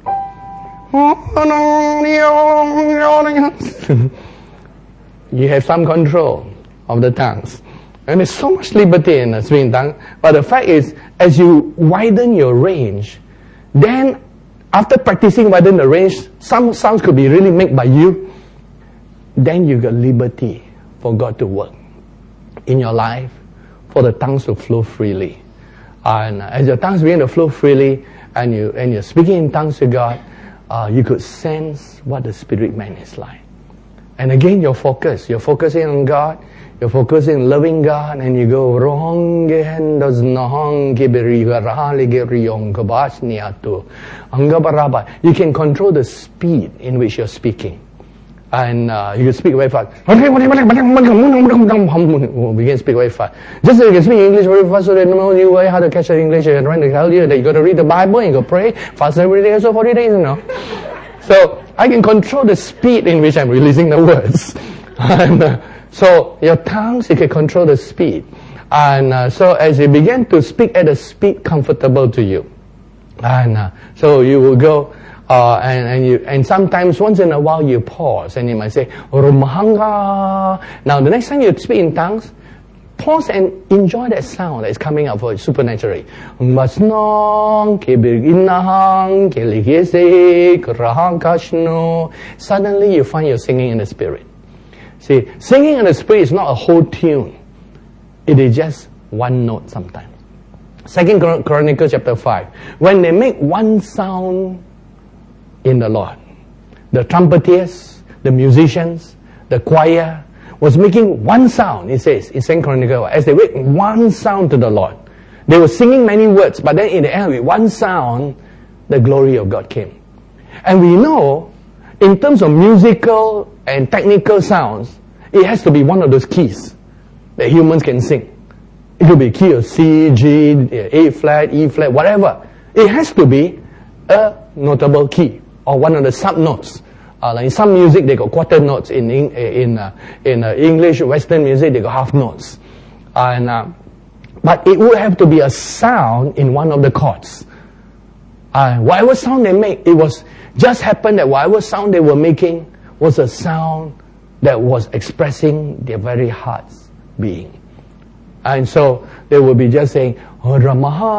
You have some control of the tongues. And there's so much liberty in the speaking tongue. But the fact is, as you widen your range, then after practicing widen the range, some sounds could be really made by you. Then you got liberty for God to work in your life, for the tongues to flow freely. And as your tongues begin to flow freely, and you and you're speaking in tongues to God, uh, you could sense what the spirit man is like. And again, your focus, you're focusing on God. You're focusing on loving God, and you go, you can control the speed in which you're speaking. And uh, you can speak very fast. We can speak very fast. Just so you can speak English very fast, so they know you way how to catch the English. And trying to tell you that you got to read the Bible and you got to pray fast every day, so forty days, you know. So I can control the speed in which I'm releasing the words. And, uh, so your tongues, you can control the speed. And uh, so as you begin to speak at a speed comfortable to you. And uh, so you will go, uh, and, and you and sometimes once in a while you pause and you might say, Rumhanga. Now the next time you speak in tongues, pause and enjoy that sound that is coming out for you supernaturally. Suddenly you find you're singing in the spirit. See, singing in the spirit is not a whole tune. It is just one note sometimes. Second Chronicles chapter five. When they make one sound in the Lord, the trumpeters, the musicians, the choir was making one sound, it says in Second Chronicles, as they make one sound to the Lord. They were singing many words, but then in the end with one sound, the glory of God came. And we know, in terms of musical and technical sounds, it has to be one of those keys that humans can sing. It could be key of C, G, A flat, E flat, whatever. It has to be a notable key or one of the sub notes. Uh, like in some music, they got quarter notes. In in in, uh, in uh, English Western music, they got half notes. And uh, but it would have to be a sound in one of the chords. Uh, whatever sound they make, it was just happened that whatever sound they were making was a sound that was expressing their very heart's being. And so they would be just saying, oh, Ramaha.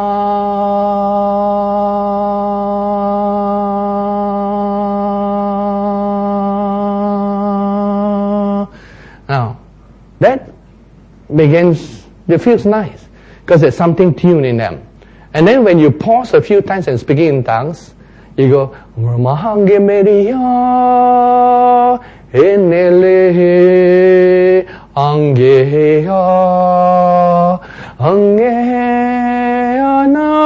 Now, that begins, it feels nice, because there's something tuned in them. And then when you pause a few times and speaking in tongues, you go, Ramahange Meria, Enele, Angeya, Angeana,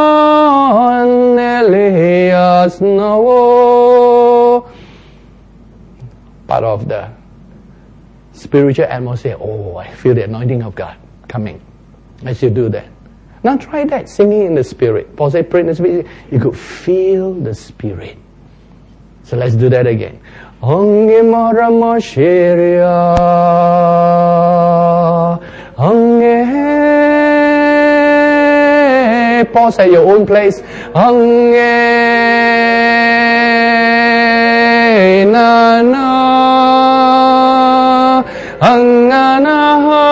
Aneleas Novo. Part of the spiritual atmosphere. Oh, I feel the anointing of God coming as you do that. Now try that, singing in the Spirit. Paul said, pray in the Spirit. You could feel the Spirit. So let's do that again. Ange marama sheria, Ange. Pause at your own place. Ange na na, Angana.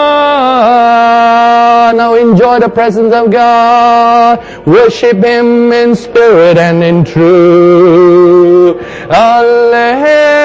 Now enjoy the presence of God. Worship Him in spirit and in truth. Alleluia.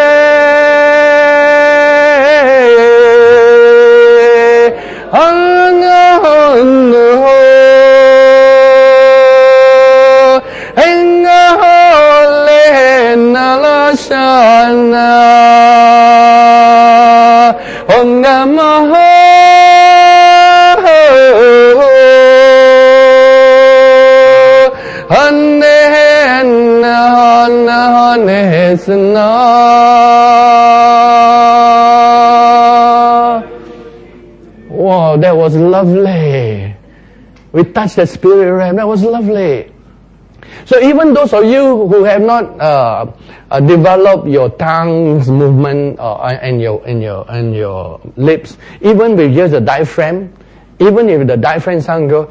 Wow, that was lovely. We touched the spirit realm. That was lovely. So even those of you who have not uh, uh, developed your tongues movement uh, and your and your and your lips, even with just the diaphragm, even if the diaphragm sound go,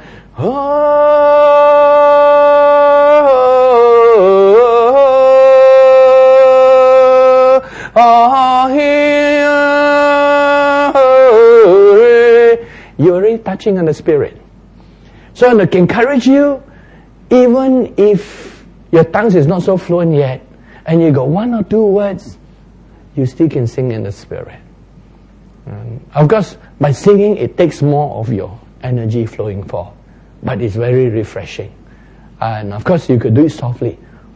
you're already touching on the spirit. So I can encourage you, even if your tongues is not so fluent yet, and you got one or two words, you still can sing in the spirit. Um, of course, by singing, it takes more of your energy flowing forth, but it's very refreshing. And of course, you could do it softly.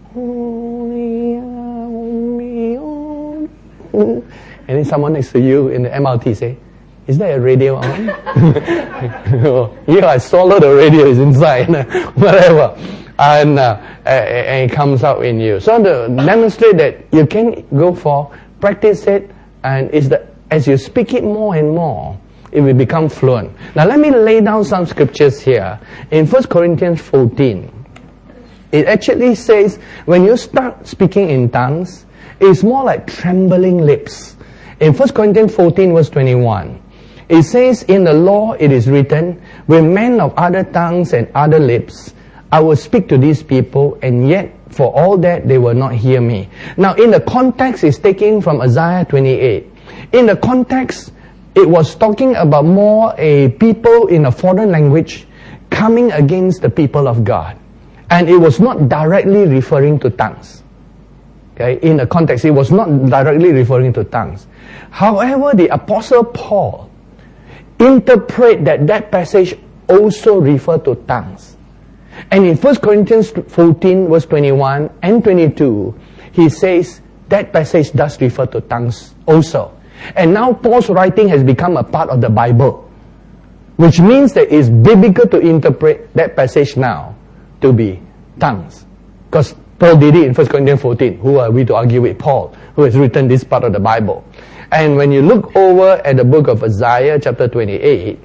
And then someone next to you in the M R T say, is there a radio on? Yeah, I swallow the radio, is inside. Whatever. And, uh, and it comes out in you. So to demonstrate that you can go for, practice it, and it's the, as you speak it more and more, it will become fluent. Now let me lay down some scriptures here. In First Corinthians fourteen, it actually says, when you start speaking in tongues, it's more like trembling lips. In First Corinthians fourteen verse twenty-one, it says, in the law it is written, with men of other tongues and other lips, I will speak to these people, and yet for all that they will not hear me. Now in the context, it's taken from Isaiah twenty-eight. In the context, it was talking about more a people in a foreign language coming against the people of God. And it was not directly referring to tongues. Okay, in the context, it was not directly referring to tongues. However, the Apostle Paul interpret that that passage also refer to tongues. And in First Corinthians fourteen verse twenty-one and twenty-two, he says that passage does refer to tongues also. And now Paul's writing has become a part of the Bible, which means that it's biblical to interpret that passage now to be tongues. Because Paul did it in First Corinthians fourteen. Who are we to argue with Paul, who has written this part of the Bible? And when you look over at the book of Isaiah chapter twenty-eight,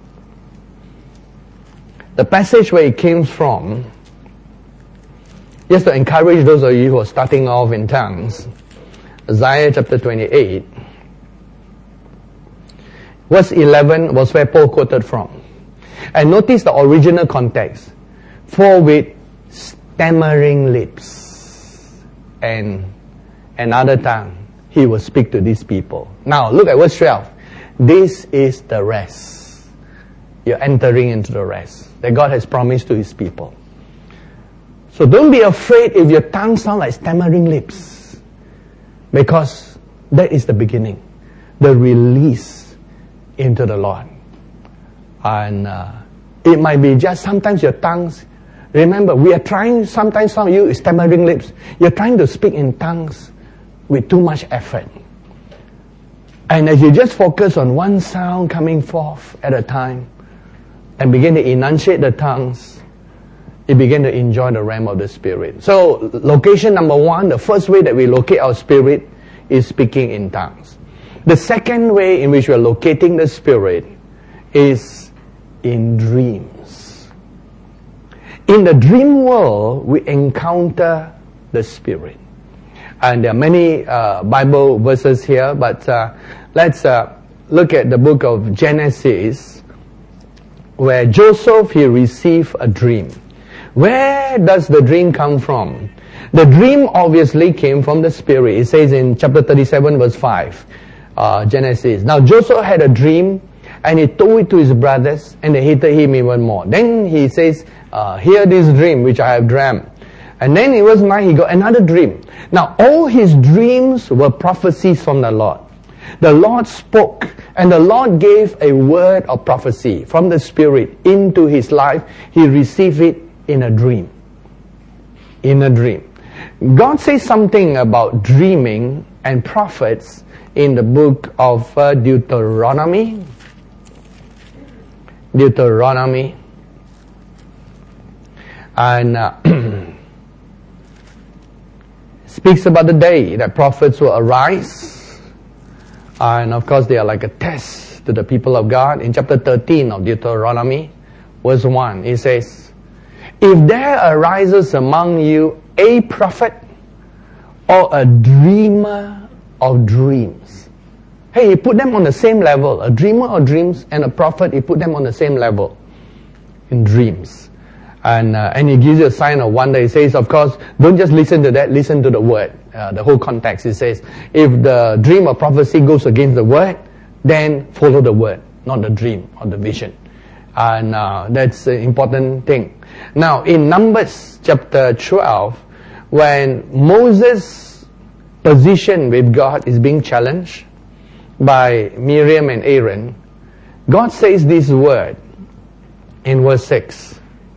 the passage where it came from, just to encourage those of you who are starting off in tongues, Isaiah chapter twenty-eight, verse eleven was where Paul quoted from. And notice the original context. For with stammering lips and another tongue, he will speak to these people. Now, look at verse twelve. This is the rest. You're entering into the rest that God has promised to his people. So don't be afraid if your tongue sounds like stammering lips, because that is the beginning, the release into the Lord. And uh, it might be just sometimes your tongues, remember, we are trying, sometimes some of you is stammering lips. You're trying to speak in tongues with too much effort. And as you just focus on one sound coming forth at a time and begin to enunciate the tongues, you begin to enjoy the realm of the Spirit. So, location number one, the first way that we locate our Spirit is speaking in tongues. The second way in which we are locating the Spirit is in dreams. In the dream world, we encounter the Spirit. And there are many uh, Bible verses here, but uh, let's uh, look at the book of Genesis, where Joseph, he received a dream. Where does the dream come from? The dream obviously came from the Spirit. It says in chapter thirty-seven, verse five, uh, Genesis. Now Joseph had a dream, and he told it to his brothers, and they hated him even more. Then he says, uh, hear this dream which I have dreamt. And then in verse nine, he got another dream. Now, all his dreams were prophecies from the Lord. The Lord spoke, and the Lord gave a word of prophecy from the Spirit into his life. He received it in a dream. In a dream. God says something about dreaming and prophets in the book of uh, Deuteronomy. Deuteronomy. And uh, speaks about the day that prophets will arise. And of course, they are like a test to the people of God. In chapter thirteen of Deuteronomy, verse one, it says, if there arises among you a prophet or a dreamer of dreams. Hey, he put them on the same level. A dreamer of dreams and a prophet, he put them on the same level in dreams. And uh, and he gives you a sign of wonder. He says, of course, don't just listen to that, listen to the word. Uh, the whole context. He says, if the dream or prophecy goes against the word, then follow the word, not the dream or the vision. And uh, that's an important thing. Now, in Numbers chapter twelve, when Moses' position with God is being challenged by Miriam and Aaron, God says this word in verse six.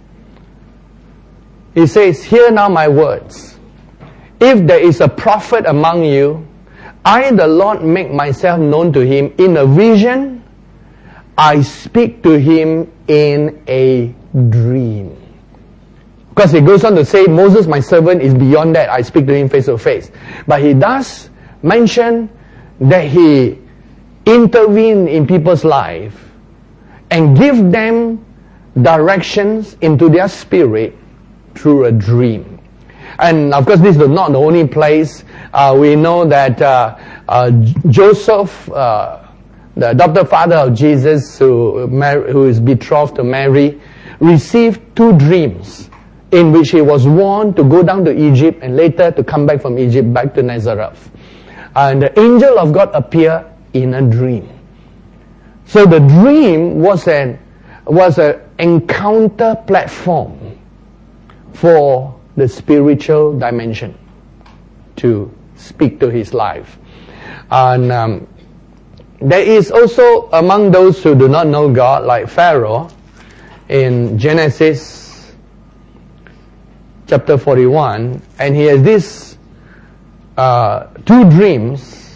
He says, hear now my words. If there is a prophet among you, I, the Lord, make myself known to him in a vision. I speak to him in a dream. Because he goes on to say, Moses, my servant, is beyond that. I speak to him face to face. But he does mention that he intervened in people's life and give them directions into their spirit through a dream. And of course, this is not the only place. Uh, we know that uh, uh, Joseph, uh, the adopted father of Jesus, who, who is betrothed to Mary, received two dreams in which he was warned to go down to Egypt and later to come back from Egypt back to Nazareth. And the angel of God appeared in a dream. So the dream was an was an encounter platform for the spiritual dimension to speak to his life. And um, there is also among those who do not know God, like Pharaoh, in Genesis chapter forty-one, and he has these uh, two dreams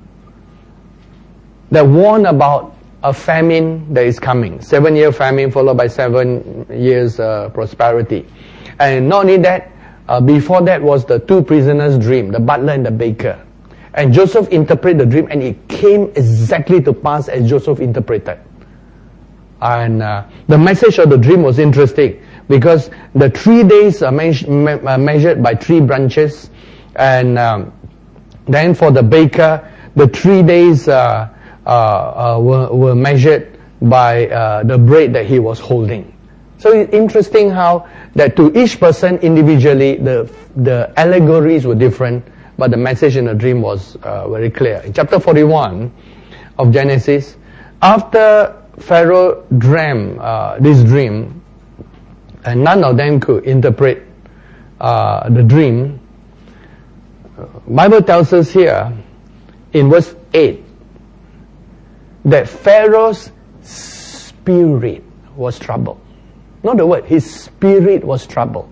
that warn about a famine that is coming. Seven-year famine followed by seven years uh, prosperity. And not only that, uh, before that was the two prisoners' dream, the butler and the baker. And Joseph interpreted the dream, and it came exactly to pass as Joseph interpreted. And uh, the message of the dream was interesting, because the three days are me- me- measured by three branches, and um, then for the baker, the three days uh, uh, uh, were, were measured by uh, the bread that he was holding. So it's interesting how that to each person individually, the the allegories were different, but the message in the dream was uh, very clear. In chapter forty-one of Genesis, after Pharaoh dreamed uh, this dream, and none of them could interpret uh, the dream, Bible tells us here in verse eight that Pharaoh's spirit was troubled. Not the word, his spirit was troubled.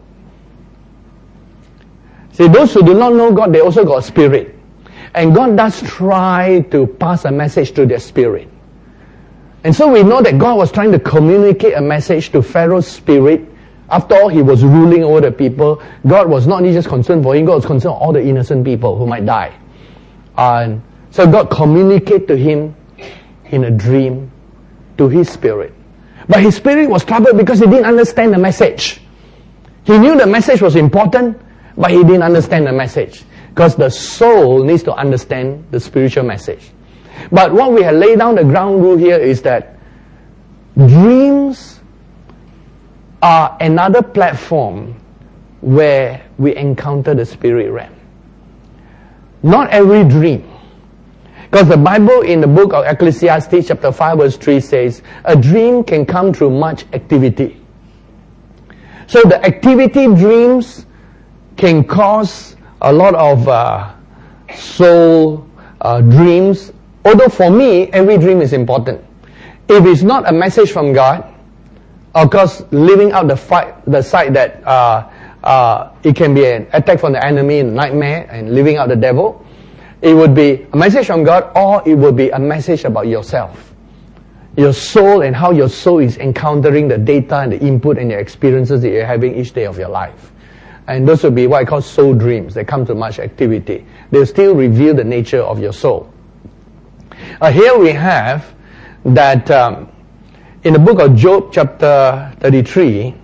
See, those who do not know God, they also got spirit. And God does try to pass a message to their spirit. And so we know that God was trying to communicate a message to Pharaoh's spirit. After all, he was ruling over the people. God was not just concerned for him, God was concerned for all the innocent people who might die. And so God communicated to him in a dream to his spirit. But his spirit was troubled because he didn't understand the message. He knew the message was important, but he didn't understand the message. Because the soul needs to understand the spiritual message. But what we have laid down the ground rule here is that dreams are another platform where we encounter the spirit realm. Not every dream. Because the Bible in the book of Ecclesiastes chapter five verse three says, a dream can come through much activity. So the activity dreams can cause a lot of uh, soul uh, dreams. Although for me, every dream is important. If it's not a message from God, of course, leaving out the fight, the side that uh, uh, it can be an attack from the enemy, a nightmare, and leaving out the devil, it would be a message from God, or it would be a message about yourself. Your soul and how your soul is encountering the data and the input and the experiences that you're having each day of your life. And those would be what I call soul dreams. They come to much activity. They still reveal the nature of your soul. Uh, here we have that um, in the book of Job chapter thirty-three,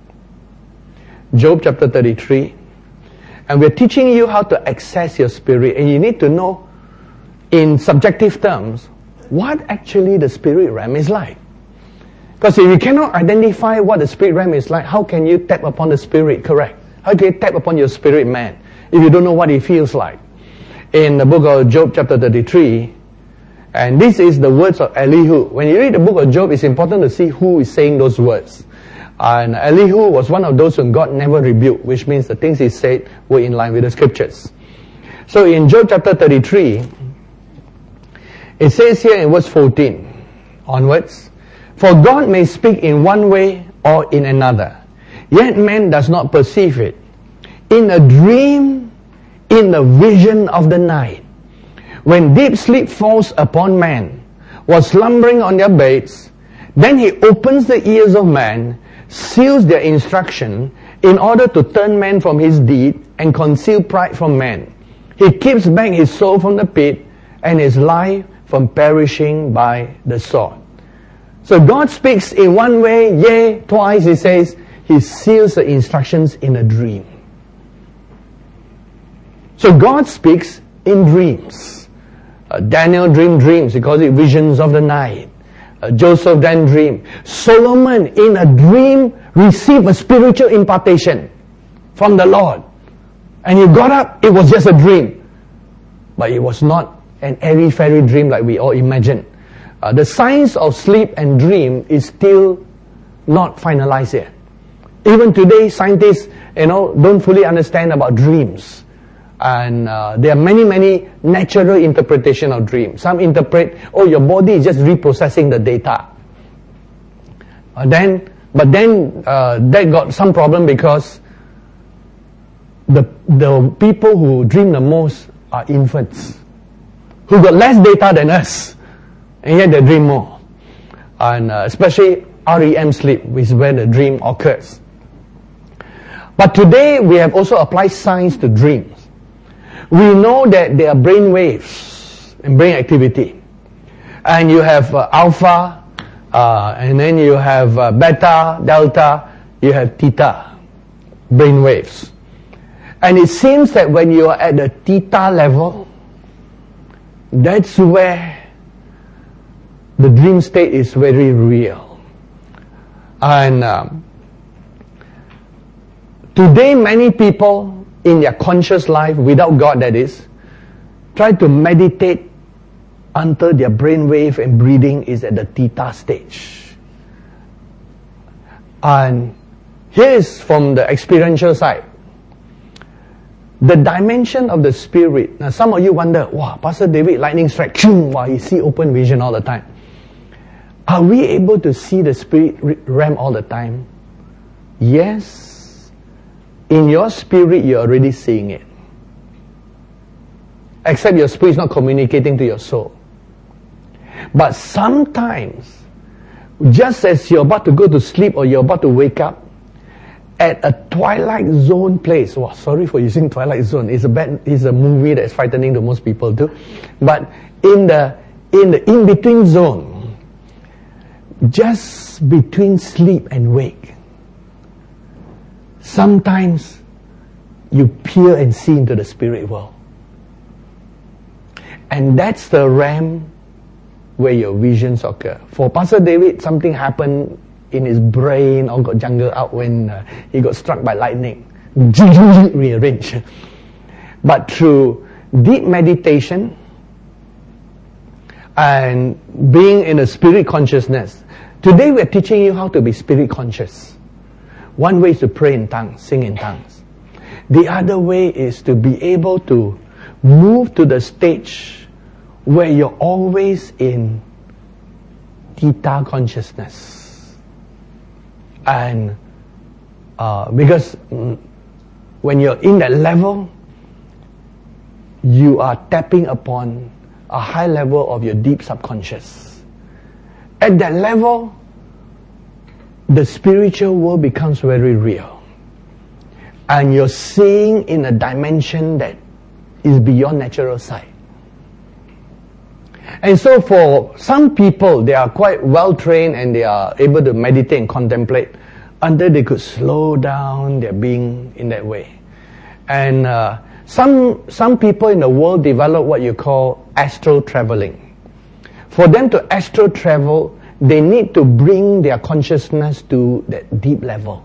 Job chapter thirty-three, and we're teaching you how to access your spirit, and you need to know in subjective terms what actually the spirit realm is like. Because if you cannot identify what the spirit realm is like, how can you tap upon the spirit, correct? How can you tap upon your spirit man if you don't know what it feels like? In the book of Job chapter thirty-three, and this is the words of Elihu. When you read the book of Job, it's important to see who is saying those words. And Elihu was one of those whom God never rebuked, which means the things he said were in line with the scriptures. So in Job chapter thirty-three, it says here in verse fourteen onwards, for God may speak in one way or in another, yet man does not perceive it. In a dream, in the vision of the night, when deep sleep falls upon man, while slumbering on their beds, then he opens the ears of man, seals their instruction, in order to turn man from his deed and conceal pride from man. He keeps back his soul from the pit and his life from perishing by the sword. So God speaks in one way, yea, twice he says, he seals the instructions in a dream. So God speaks in dreams. Uh, Daniel dreamed dreams, he calls it visions of the night. Uh, Joseph then dreamed. Solomon in a dream received a spiritual impartation from the Lord. And he got up, it was just a dream. But it was not an airy-fairy dream like we all imagine. Uh, the science of sleep and dream is still not finalized yet. Even today, scientists, you know, don't fully understand about dreams. And uh, there are many, many natural interpretation of dreams. Some interpret, oh, your body is just reprocessing the data. Uh, then, but then uh, that got some problem because the the people who dream the most are infants, who got less data than us, and yet they dream more. And uh, especially R E M sleep, which is where the dream occurs. But today we have also applied science to dreams. We know that there are brain waves and brain activity. And you have uh, alpha, uh, and then you have uh, beta, delta, you have theta, brain waves. And it seems that when you are at the theta level, that's where the dream state is very real. And um, today many people in their conscious life, without God that is, try to meditate until their brainwave and breathing is at the theta stage. And here is from the experiential side. The dimension of the spirit. Now some of you wonder, wow, Pastor David, lightning strike, wow, he see open vision all the time. Are we able to see the spirit realm all the time? Yes. In your spirit, you're already seeing it. Except your spirit is not communicating to your soul. But sometimes, just as you're about to go to sleep or you're about to wake up, at a twilight zone place, wow, sorry for using twilight zone, it's a bad, it's a movie that's frightening to most people too. But in the, in the in-between zone, just between sleep and wake, sometimes you peer and see into the spirit world. And that's the realm where your visions occur. For Pastor David, something happened in his brain or got jungle out when uh, he got struck by lightning. Rearrange. But through deep meditation and being in a spirit consciousness, today we're teaching you how to be spirit conscious. One way is to pray in tongues, sing in tongues. The other way is to be able to move to the stage where you're always in theta consciousness. And uh, because mm, when you're in that level, you are tapping upon a high level of your deep subconscious. At that level, the spiritual world becomes very real. And you're seeing in a dimension that is beyond natural sight. And so for some people, they are quite well trained and they are able to meditate and contemplate until they could slow down their being in that way. And uh, some some people in the world develop what you call astral traveling. For them to astral travel, they need to bring their consciousness to that deep level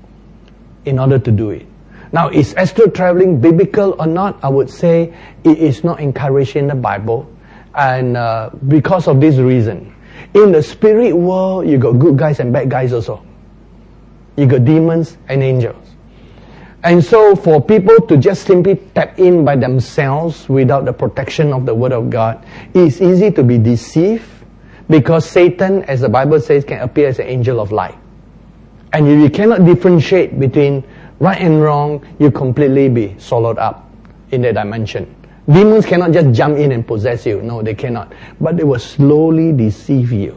in order to do it. Now, is astral traveling biblical or not? I would say it is not encouraged in the Bible. And uh, because of this reason, in the spirit world, you got good guys and bad guys also. You got demons and angels. And so for people to just simply tap in by themselves without the protection of the Word of God, it's easy to be deceived because Satan, as the Bible says, can appear as an angel of light. And if you cannot differentiate between right and wrong, you completely be swallowed up in that dimension. Demons cannot just jump in and possess you. No, they cannot. But they will slowly deceive you.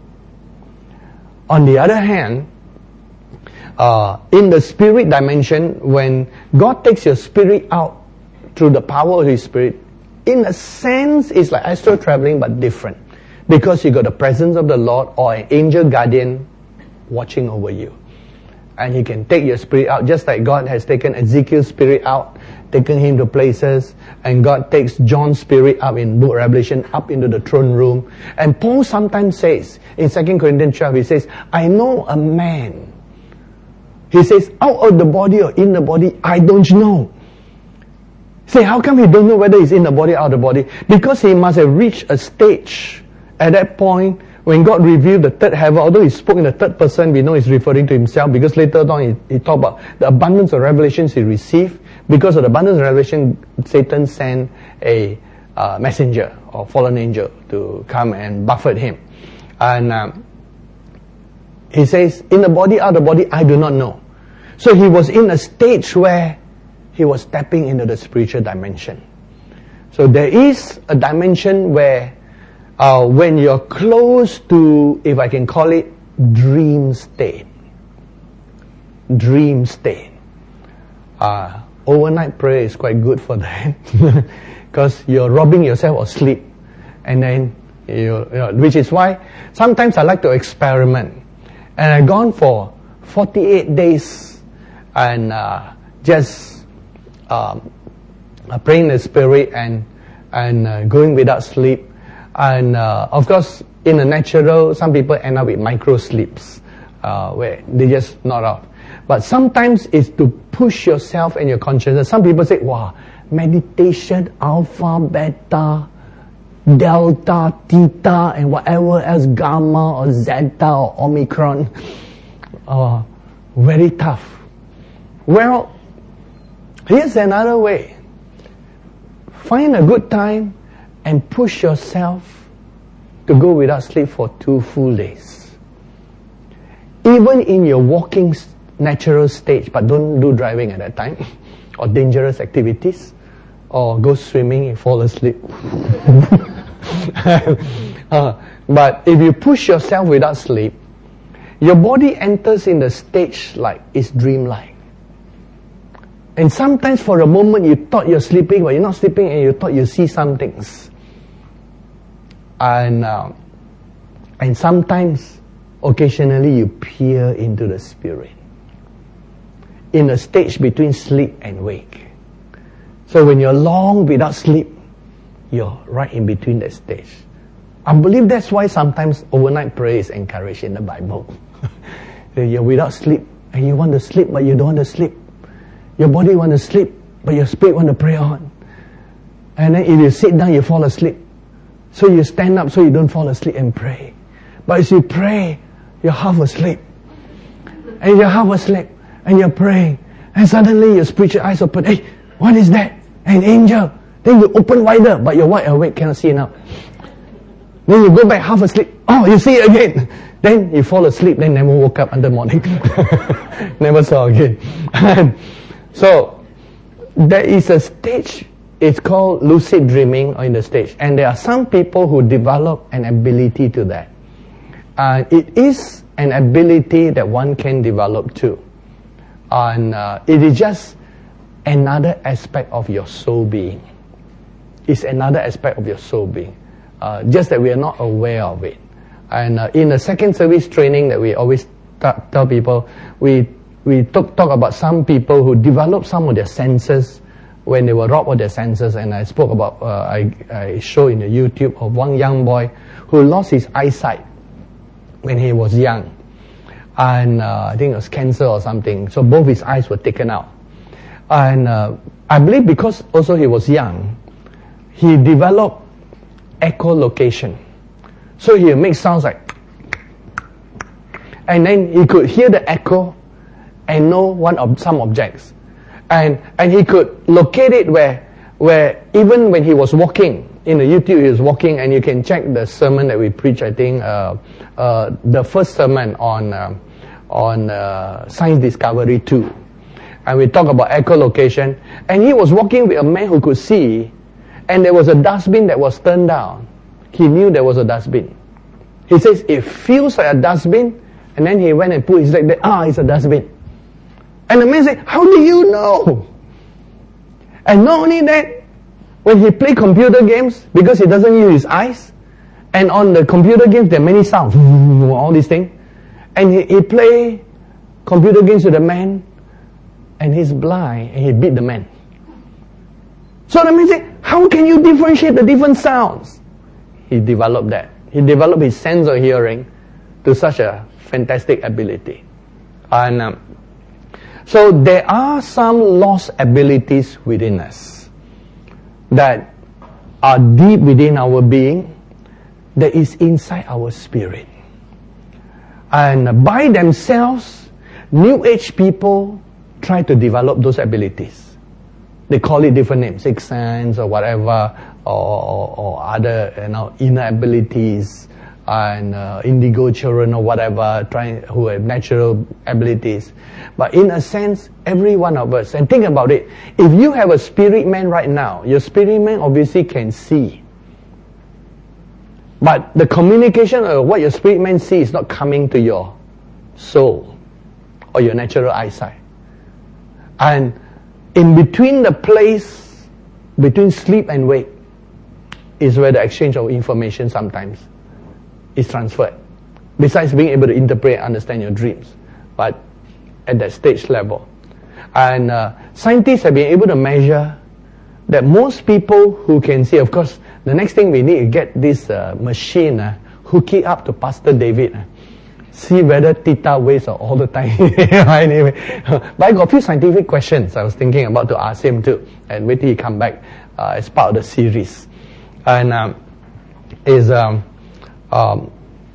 On the other hand, uh, in the spirit dimension, when God takes your spirit out through the power of His Spirit, in a sense, it's like astral traveling, but different. Because you got the presence of the Lord or an angel guardian watching over you. And He can take your spirit out, just like God has taken Ezekiel's spirit out, taken him to places, and God takes John's spirit up in book Revelation, up into the throne room. And Paul sometimes says, in Second Corinthians twelve, he says, I know a man. He says, out of the body or in the body, I don't know. Say, how come he don't know whether he's in the body or out of the body? Because he must have reached a stage at that point when God revealed the third heaven. Although He spoke in the third person, we know He's referring to Himself, because later on He, he talked about the abundance of revelations He received. Because of the abundance of revelation, Satan sent a uh, messenger or fallen angel to come and buffet him. And um, he says, in the body, out of the body, I do not know. So he was in a stage where he was tapping into the spiritual dimension. So there is a dimension where Uh, when you're close to, if I can call it, dream state. Dream state. Uh, overnight prayer is quite good for that. Because you're robbing yourself of sleep. And then, you, you know, which is why sometimes I like to experiment. And I've gone for forty-eight days and uh, just um, uh, praying in the Spirit and, and uh, going without sleep. And uh, of course, in the natural, some people end up with micro sleeps uh, where they just nod off. But sometimes it's to push yourself and your consciousness. Some people say, wow, meditation, alpha, beta, delta, theta, and whatever else, gamma or zeta or omicron, uh, very tough. Well, here's another way. Find a good time and push yourself to go without sleep for two full days. Even in your walking natural stage, but don't do driving at that time, or dangerous activities, or go swimming and fall asleep. uh, but if you push yourself without sleep, your body enters in the stage like it's dreamlike. And sometimes for a moment you thought you're sleeping, but you're not sleeping, and you thought you see some things. And uh, and sometimes, occasionally, you peer into the Spirit in a stage between sleep and wake. So when you're long without sleep, you're right in between that stage. I believe that's why sometimes overnight prayer is encouraged in the Bible. You're without sleep, and you want to sleep, but you don't want to sleep. Your body want to sleep, but your spirit want to pray on. And then if you sit down, you fall asleep. So you stand up so you don't fall asleep and pray. But as you pray, you're half asleep. And you're half asleep, and you're praying. And suddenly your spiritual eyes open. Hey, what is that? An angel. Then you open wider, but you're wide awake, cannot see now. Then you go back half asleep. Oh, you see it again. Then you fall asleep, then never woke up until morning. Never saw again. So, there is a stage, it's called lucid dreaming in the stage. And there are some people who develop an ability to that. Uh, it is an ability that one can develop too. And uh, it is just another aspect of your soul being. It's another aspect of your soul being. Uh, just that we are not aware of it. And uh, in the second service training that we always t- tell people, we we talk, talk about some people who develop some of their senses when they were robbed of their senses. And I spoke about, uh, I, I show in the YouTube of one young boy who lost his eyesight when he was young. And uh, I think it was cancer or something. So both his eyes were taken out. And uh, I believe because also he was young, he developed echolocation. So he would make sounds like, and then he could hear the echo and know one of some objects. And and he could locate it where where even when he was walking, in the YouTube he was walking, and you can check the sermon that we preach, I think, uh, uh, the first sermon on uh, on uh, Science Discovery two. And we talk about echolocation. And he was walking with a man who could see, and there was a dustbin that was turned down. He knew there was a dustbin. He says, it feels like a dustbin, and then he went and put his leg there, ah, it's a dustbin. And the man said, how do you know? And not only that, when he play computer games, because he doesn't use his eyes, and on the computer games there are many sounds, all these things, and he, he play computer games with a man, and he's blind, and he beat the man. So the man said, how can you differentiate the different sounds? He developed that. He developed his sense of hearing to such a fantastic ability. And um, so there are some lost abilities within us that are deep within our being, that is inside our spirit. And by themselves, New Age people try to develop those abilities. They call it different names, sixth sense or whatever, or, or, or other, you know, inner abilities, and uh, indigo children or whatever, trying who have natural abilities. But in a sense, every one of us, and think about it, if you have a spirit man right now, your spirit man obviously can see. But the communication of what your spirit man sees is not coming to your soul or your natural eyesight. And in between the place, between sleep and wake, is where the exchange of information sometimes is transferred. Besides being able to interpret and understand your dreams, but at that stage level. And uh, scientists have been able to measure that most people who can see, of course, the next thing we need to get this uh, machine, uh, hook it up to Pastor David, uh, see whether theta waves are all the time. Anyway, but I got a few scientific questions I was thinking about to ask him too, and wait till he come back uh, as part of the series. And um, is um, um,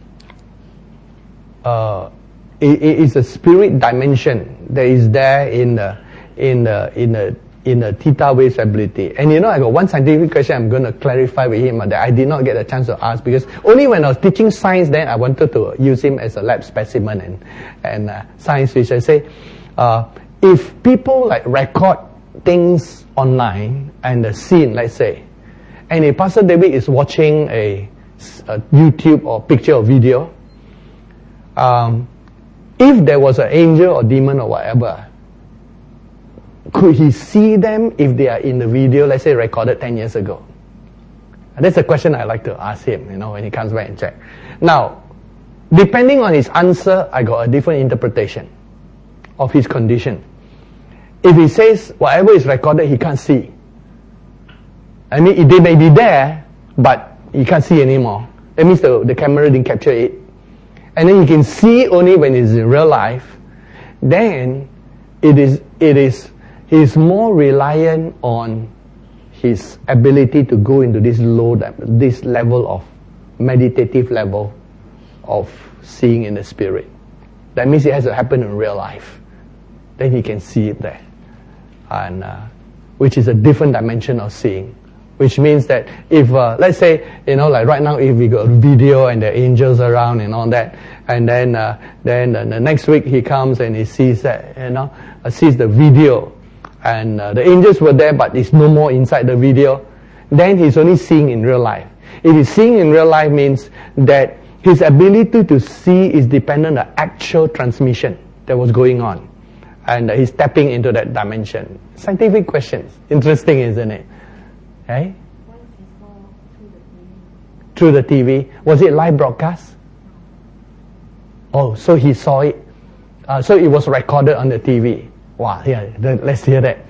uh, it, it is a spirit dimension that is there in the in the in the in the theta waves ability. And you know, I got one scientific question I'm going to clarify with him that I did not get a chance to ask, because only when I was teaching science then I wanted to use him as a lab specimen and and uh, science, which I say, uh, if people like record things online and the scene, let's say, and if Pastor David is watching a, a YouTube or picture or video, um, if there was an angel or demon or whatever, could he see them if they are in the video, let's say recorded ten years ago? And that's a question I like to ask him, you know, when he comes back and check. Now, depending on his answer, I got a different interpretation of his condition. If he says whatever is recorded, he can't see. I mean, they may be there, but he can't see anymore. That means the, the camera didn't capture it. And then he can see only when it's in real life. Then, it is, it is, he is more reliant on his ability to go into this low, this level of meditative level of seeing in the spirit. That means it has to happen in real life. Then he can see it there. And, uh, which is a different dimension of seeing. Which means that if, uh, let's say, you know, like right now, if we got video and the angels around and all that, and then, uh, then uh, the next week he comes and he sees that, you know, uh, sees the video, and uh, the angels were there, but it's no more inside the video, then he's only seeing in real life. If he's seeing in real life means that his ability to see is dependent on the actual transmission that was going on. And uh, he's tapping into that dimension. Scientific questions. Interesting, isn't it? Okay? Through the T V. Was it live broadcast? Oh, so he saw it. Uh, so it was recorded on the T V. Wow, yeah, the, let's hear that.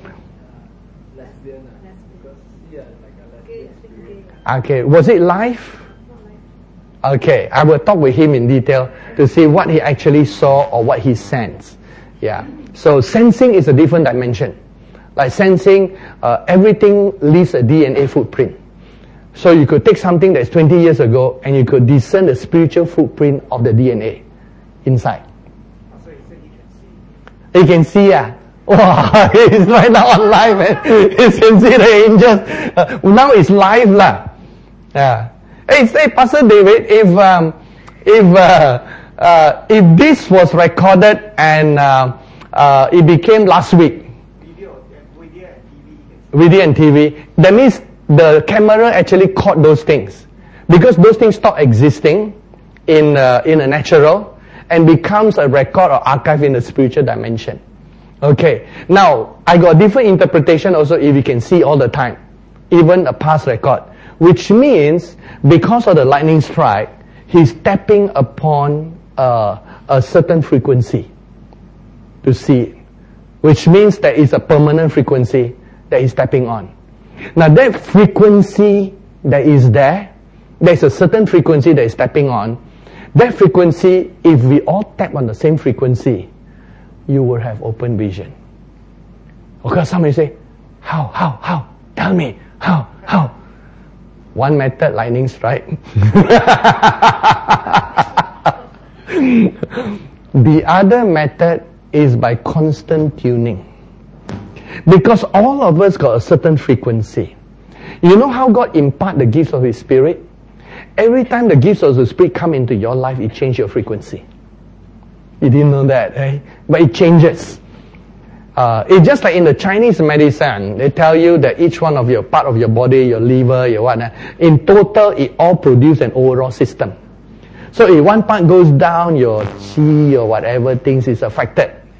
Okay, was it live? Okay, I will talk with him in detail to see what he actually saw or what he sensed. Yeah, so sensing is a different dimension. Like sensing, uh, everything leaves a D N A footprint. So you could take something that's twenty years ago and you could discern the spiritual footprint of the D N A inside. So he said he can see. He can see, yeah. Wow, it's right now on live, man. He can see the angels. Uh, now it's live, lah. Yeah. Hey, say, Pastor David, if um, if uh, uh, if this was recorded and uh, uh, it became last week. Video and T V, that means the camera actually caught those things, because those things stop existing in uh, in a natural and becomes a record or archive in the spiritual dimension. Okay, now I got a different interpretation also if you can see all the time, even a past record, which means because of the lightning strike, he's tapping upon uh, a certain frequency to see it, which means that it's a permanent frequency that he's tapping on. Now that frequency that is there, there's a certain frequency that is tapping on. That frequency, if we all tap on the same frequency, you will have open vision. Okay, somebody say, how, how, how? Tell me, how, how? One method, lightning strike. The other method is by constant tuning. Because all of us got a certain frequency. You know how God impart the gifts of His Spirit? Every time the gifts of the Spirit come into your life, it changes your frequency. You didn't know that, eh? But it changes. Uh, it's just like in the Chinese medicine, they tell you that each one of your part of your body, your liver, your what, in total, it all produces an overall system. So if one part goes down, your qi or whatever things is affected.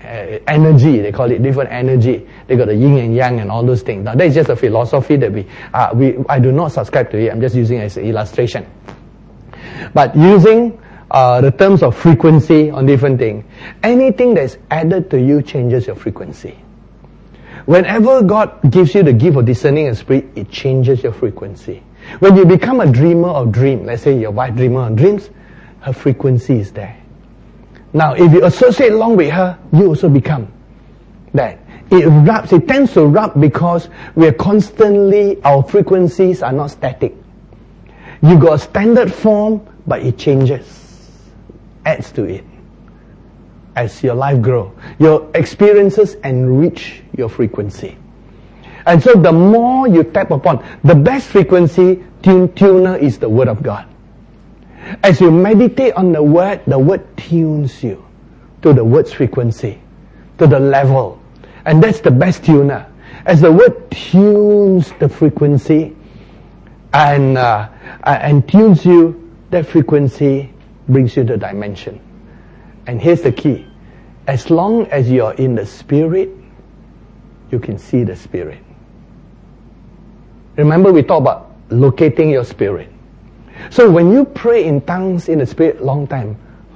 uh, energy, they call it different energy. They got the yin and yang and all those things. Now that is just a philosophy that we, uh, we I do not subscribe to it. I'm just using it as an illustration. But using uh, the terms of frequency on different things, anything that's added to you changes your frequency. Whenever God gives you the gift of discerning a spirit, it changes your frequency. When you become a dreamer of dreams, let's say your wife dreamer of dreams, her frequency is there. Now, if you associate along with her, you also become that. It rubs, it tends to rub because we are constantly, our frequencies are not static. You got a standard form, but it changes, adds to it. As your life grows, your experiences enrich your frequency. And so the more you tap upon, the best frequency tune, tuner is the Word of God. As you meditate on the Word, the Word tunes you to the Word's frequency, to the level. And that's the best tuner. As the Word tunes the frequency and, uh, and tunes you, that frequency brings you the dimension. And here's the key. As long as you're in the Spirit, you can see the Spirit. Remember we talked about locating your spirit. So when you pray in tongues in the Spirit long time,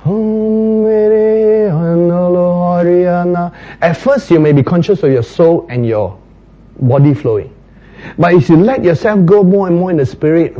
at first you may be conscious of your soul and your body flowing. But if you let yourself go more and more in the Spirit,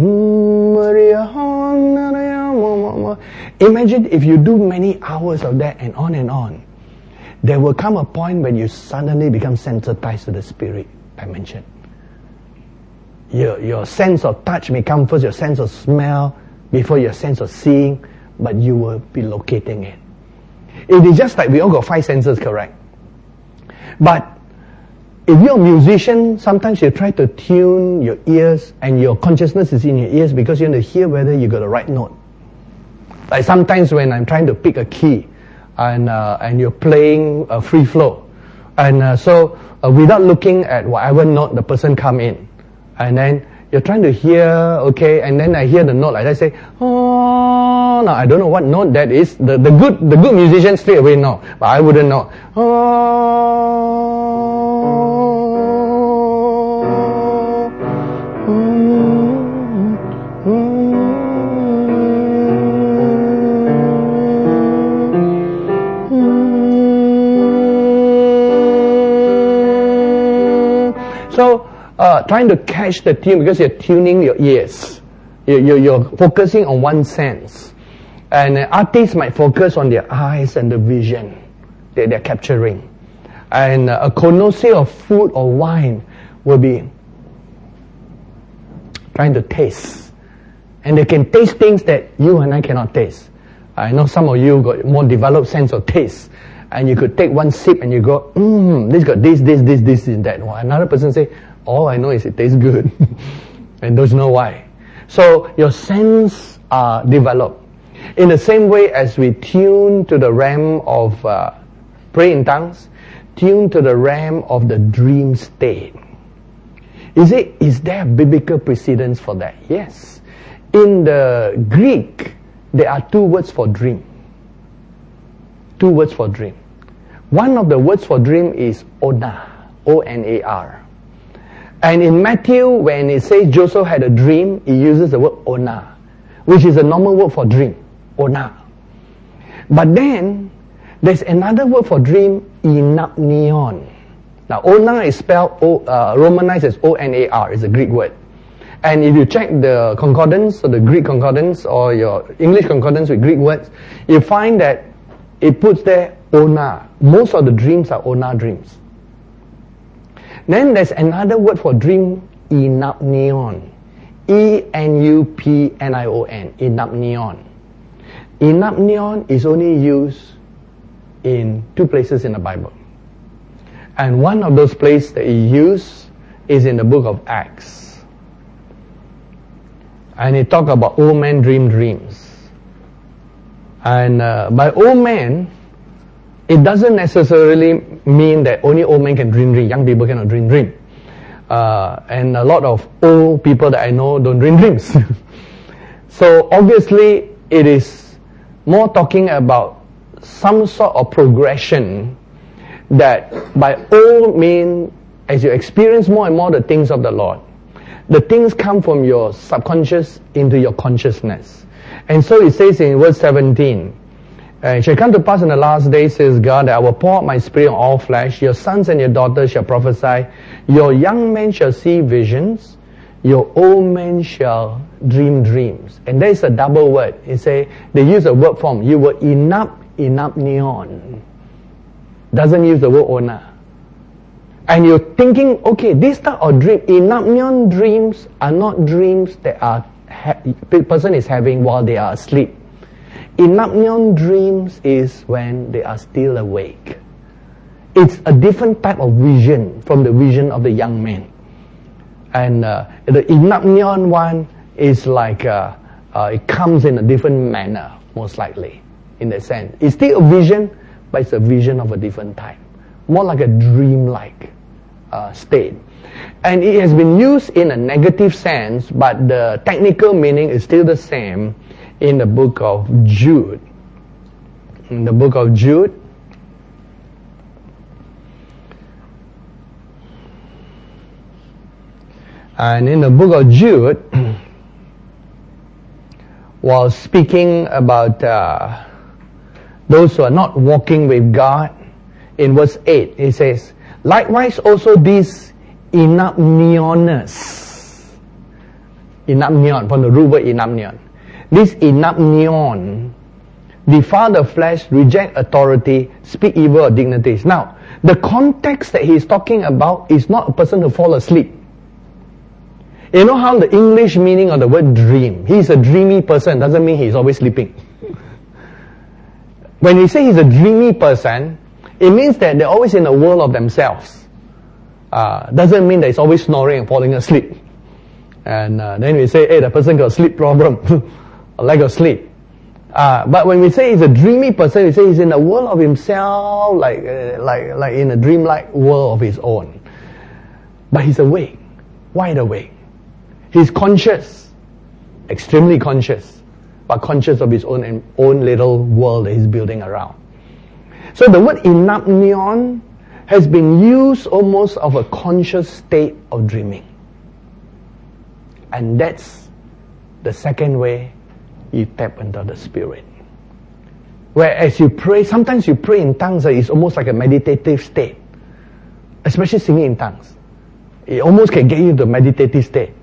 imagine if you do many hours of that and on and on, there will come a point when you suddenly become sensitized to the Spirit dimension. Your, your sense of touch may come first, your sense of smell, before your sense of seeing, but you will be locating it. It is just like we all got five senses, correct? But if you're a musician, sometimes you try to tune your ears and your consciousness is in your ears because you want to hear whether you got the right note. Like sometimes when I'm trying to pick a key and uh, and you're playing a free flow, and uh, so uh, without looking at whatever note the person come in, and then you're trying to hear, okay, and then I hear the note like I say, oh, no, I don't know what note that is. The the good the good musicians straight away know, but I wouldn't know. Oh. So, uh, trying to catch the tune because you're tuning your ears. You, you, you're focusing on one sense. And uh, artists might focus on their eyes and the vision that they're capturing. And uh, a connoisseur of food or wine will be trying to taste. And they can taste things that you and I cannot taste. I know some of you got more developed sense of taste. And you could take one sip and you go, mmm, this got this, this, this, this, and that. Well, another person say, all I know is it tastes good. And don't know why. So your sense are developed. In the same way as we tune to the realm of uh, pray in tongues, tune to the realm of the dream state. Is it? Is there biblical precedence for that? Yes. In the Greek, there are two words for dream. Two words for dream. One of the words for dream is onar, O N A R. And in Matthew, when it says Joseph had a dream, it uses the word onar, which is a normal word for dream, onar. But then, there's another word for dream, enapneon. Now, onar is spelled o, uh, romanized as O N A R, it's a Greek word. And if you check the concordance, or the Greek concordance, or your English concordance with Greek words, you find that it puts there onar. Most of the dreams are onar dreams. Then there's another word for dream, enapneon. E N U P N I O N, enapneon. Enapneon is only used in two places in the Bible. And one of those places that is used is in the book of Acts. And it talks about old men dream dreams. And uh, by old men, it doesn't necessarily mean that only old men can dream dream. Young people cannot dream dream. Uh, and a lot of old people that I know don't dream dreams. So obviously, it is more talking about some sort of progression that by all means, as you experience more and more the things of the Lord, the things come from your subconscious into your consciousness. And so it says in verse seventeen, Uh, it shall come to pass in the last days, says God, that I will pour out my spirit on all flesh. Your sons and your daughters shall prophesy. Your young men shall see visions. Your old men shall dream dreams. And there is a double word. It say they use a word form. You will inap, inapneon. Doesn't use the word ona. And you're thinking, okay, this type of dream, inapneon dreams are not dreams that are ha- person is having while they are asleep. Inapneon dreams is when they are still awake. It's a different type of vision from the vision of the young man. And uh, the inapneon one is like, uh, uh, it comes in a different manner, most likely, in that sense. It's still a vision, but it's a vision of a different type. More like a dream-like uh, state. And it has been used in a negative sense, but the technical meaning is still the same. In the book of Jude. In the book of Jude, and in the book of Jude, was speaking about uh, those who are not walking with God. In verse eight, it says, likewise also these inapneoners, inapneon, from the root word inapneon. This inapneon, defile the flesh, reject authority, speak evil of dignities. Now, the context that he's talking about is not a person who fall asleep. You know how the English meaning of the word dream, he's a dreamy person, doesn't mean he's always sleeping. When we say he's a dreamy person, it means that they're always in the world of themselves. Uh, doesn't mean that he's always snoring and falling asleep. And uh, then we say, hey, the person got a sleep problem. A lack of sleep. Uh, but when we say he's a dreamy person, we say he's in the world of himself, like, uh, like, like in a dreamlike world of his own. But he's awake, wide awake. He's conscious, extremely conscious, but conscious of his own own little world that he's building around. So the word inapneon has been used almost of a conscious state of dreaming. And that's the second way you tap into the Spirit. Whereas you pray, sometimes you pray in tongues, it's almost like a meditative state. Especially singing in tongues. It almost can get you into a meditative state.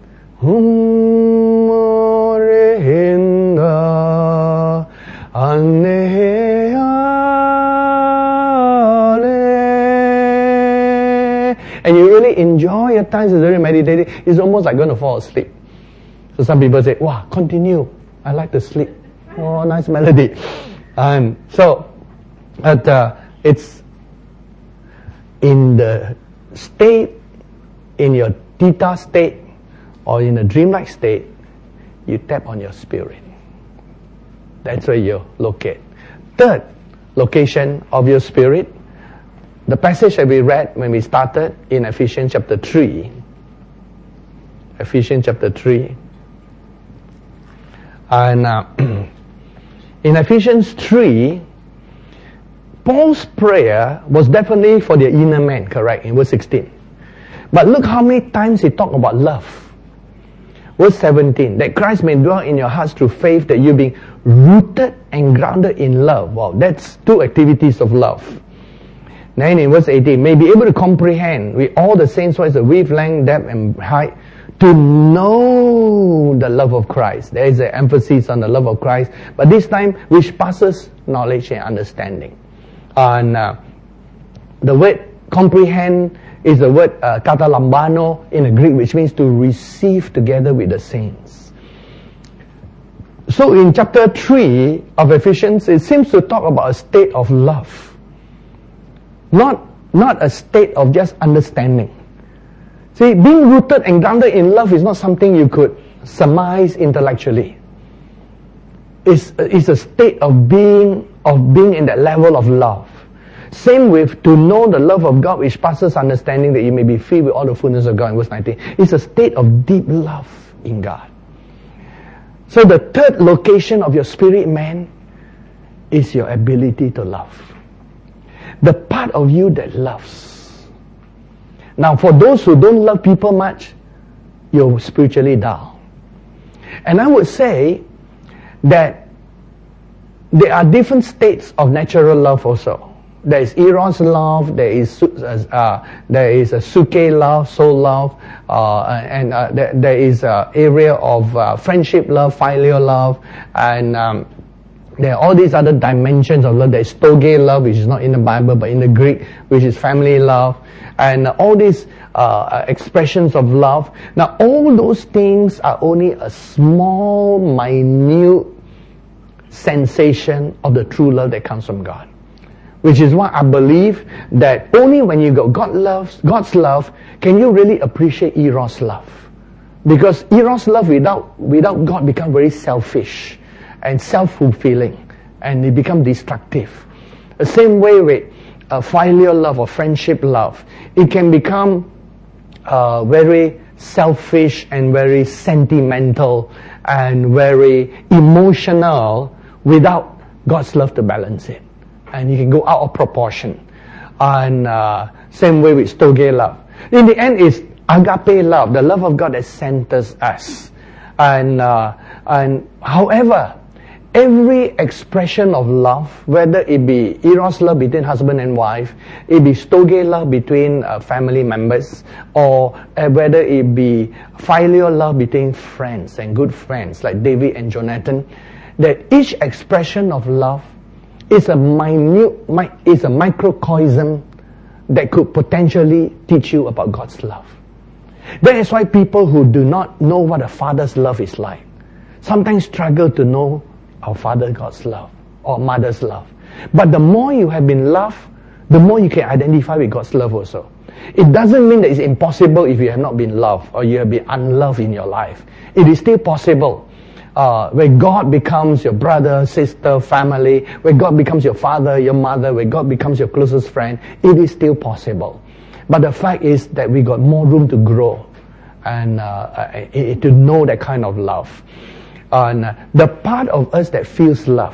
And you really enjoy your times, it's very meditative. It's almost like going to fall asleep. So some people say, wow, continue. I like to sleep. Oh, nice melody. And so, but, uh, it's in the state, in your theta state, or in a dreamlike state, you tap on your spirit. That's where you locate. Third location of your spirit, the passage that we read when we started in Ephesians chapter three. Ephesians chapter three. And uh, in Ephesians three, Paul's prayer was definitely for the inner man, correct, in verse sixteen. But look how many times he talked about love. Verse seventeen, that Christ may dwell in your hearts through faith, that you being rooted and grounded in love. Wow, that's two activities of love. Then in verse eighteen, may be able to comprehend with all the saints what is the width, length, depth, and height, to know the love of Christ. There is an emphasis on the love of Christ, but this time which passes knowledge and understanding. And uh, the word comprehend is the word uh, katalambano in the Greek, which means to receive together with the saints. So in chapter three of Ephesians, it seems to talk about a state of love. Not, not a state of just understanding. See, being rooted and grounded in love is not something you could surmise intellectually. It's, it's a state of being, of being in that level of love. Same with to know the love of God which passes understanding, that you may be filled with all the fullness of God in verse nineteen. It's a state of deep love in God. So the third location of your spirit man is your ability to love. the part of you that loves. Now, for those who don't love people much, you're spiritually down. And I would say that there are different states of natural love also. There is eros love, there is uh, there is a suke love, soul love, uh, and uh, there, there is an area of uh, friendship love, filial love, and um, there are all these other dimensions of love. There is storge love, which is not in the Bible but in the Greek, which is family love, and all these uh, expressions of love. Now, all those things are only a small, minute sensation of the true love that comes from God. Which is why I believe that only when you got God loves, God's love, can you really appreciate eros love. Because eros love without without God becomes very selfish and self-fulfilling, and it becomes destructive. The same way with uh, filial love or friendship love, it can become uh, very selfish and very sentimental and very emotional without God's love to balance it. And you can go out of proportion. And uh, same way with storge love. In the end, it's agape love, the love of God that centers us. And uh, and however, every expression of love, whether it be eros love between husband and wife, it be storge love between uh, family members, or uh, whether it be filial love between friends and good friends like David and Jonathan, that each expression of love is a minute, is a microcosm that could potentially teach you about God's love. That is why people who do not know what a father's love is like sometimes struggle to know our Father God's love or mother's love. But the more you have been loved, the more you can identify with God's love also. It doesn't mean that it's impossible if you have not been loved or you have been unloved in your life. It is still possible. Uh, where God becomes your brother, sister, family, where God becomes your father, your mother, where God becomes your closest friend, it is still possible. But the fact is that we got more room to grow and uh, uh, to know that kind of love. And uh, the part of us that feels love,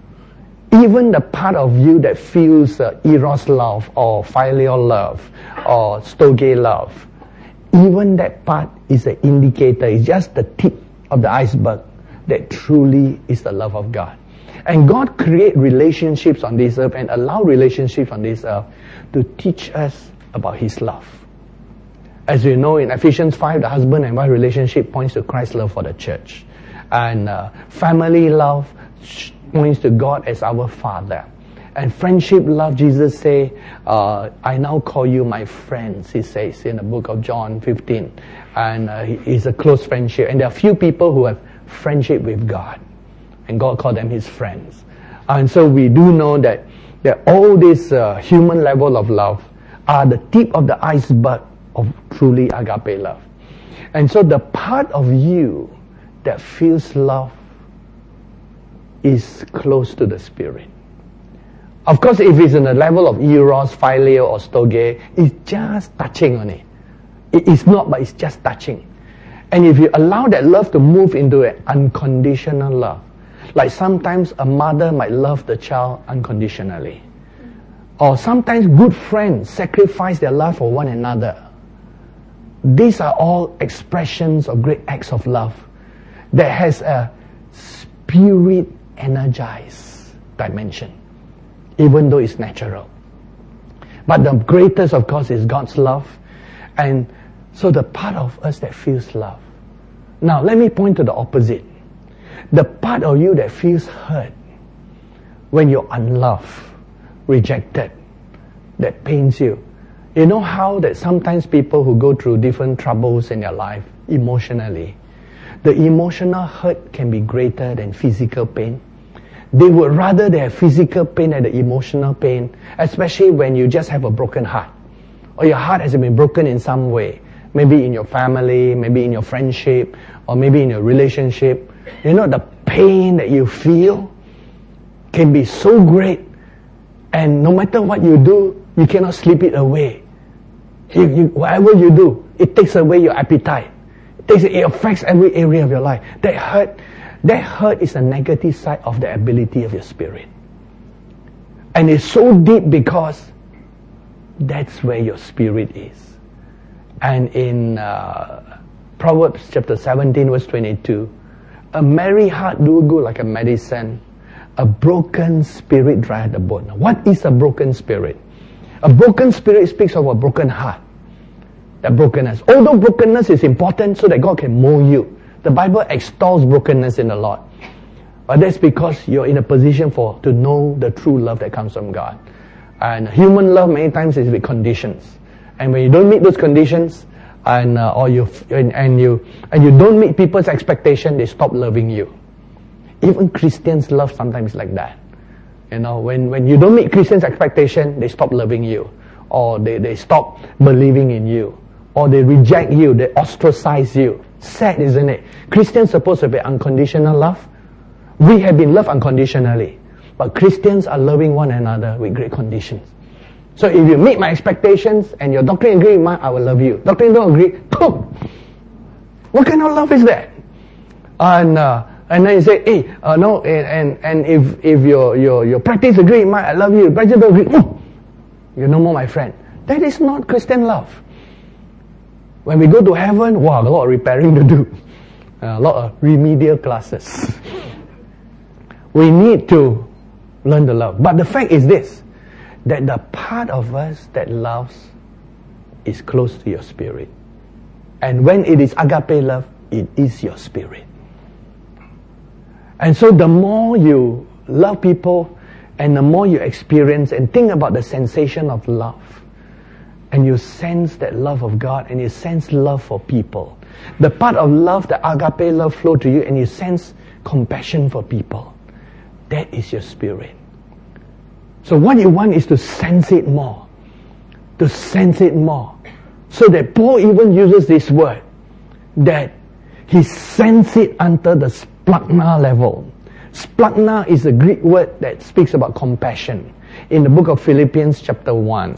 even the part of you that feels uh, eros love or filial love or storge love, even that part is an indicator, it's just the tip of the iceberg that truly is the love of God. And God create relationships on this earth and allow relationships on this earth to teach us about His love. As you know, in Ephesians five, the husband and wife relationship points to Christ's love for the church. And uh, family love points to God as our Father. And friendship love, Jesus say, uh, I now call you my friends, He says in the book of John fifteen. And uh, it's a close friendship. And there are few people who have friendship with God, and God called them His friends. And so we do know that, that all this uh, human level of love are the tip of the iceberg of truly agape love. And so the part of you that feels love is close to the Spirit. Of course, if it's in the level of eros, philia, or storge, it's just touching on it. It's not, but it's just touching. And if you allow that love to move into an unconditional love, like sometimes a mother might love the child unconditionally, or sometimes good friends sacrifice their love for one another. These are all expressions of great acts of love that has a spirit energized dimension, even though it's natural. But the greatest, of course, is God's love. And so the part of us that feels love. Now, let me point to the opposite. The part of you that feels hurt when you're unloved, rejected, that pains you. You know how that sometimes people who go through different troubles in their life emotionally, the emotional hurt can be greater than physical pain. They would rather they have physical pain than the emotional pain, especially when you just have a broken heart, or your heart has been broken in some way. Maybe in your family, maybe in your friendship, or maybe in your relationship. You know, the pain that you feel can be so great, and no matter what you do, you cannot sleep it away. You, you, whatever you do, it takes away your appetite. It, takes, it affects every area of your life. That hurt, that hurt is a negative side of the ability of your spirit. And it's so deep because that's where your spirit is. And in uh, Proverbs chapter seventeen verse twenty-two, a merry heart do good like a medicine, a broken spirit drieth the bone. Now, what is a broken spirit? A broken spirit speaks of a broken heart. That brokenness. Although brokenness is important so that God can mold you, the Bible extols brokenness in the Lord. But that's because you're in a position for to know the true love that comes from God. And human love many times is with conditions. And when you don't meet those conditions, and uh, or you and, and you and you don't meet people's expectation, they stop loving you. Even Christians love sometimes like that. You know, when, when you don't meet Christians' expectation, they stop loving you, or they, they stop believing in you, or they reject you, they ostracize you. Sad, isn't it? Christians supposed to be unconditional love. We have been loved unconditionally, but Christians are loving one another with great conditions. So if you meet my expectations and your doctrine agree with mine, I will love you. Doctrine don't agree, boom! What kind of love is that? And uh, and then you say, hey, uh, no, and and, and if if your your your practice agree with mine, I love you. Practice don't agree, boom! You're no more my friend. That is not Christian love. When we go to heaven, wow, a lot of repairing to do, a lot of remedial classes. We need to learn the love. But the fact is this, that the part of us that loves is close to your spirit. And when it is agape love, it is your spirit. And so the more you love people, and the more you experience and think about the sensation of love, and you sense that love of God, and you sense love for people, the part of love, the agape love flow to you, and you sense compassion for people, that is your spirit. So what you want is to sense it more. To sense it more. So that Paul even uses this word, that he senses it under the splachna level. Splachna is a Greek word that speaks about compassion. In the book of Philippians chapter one.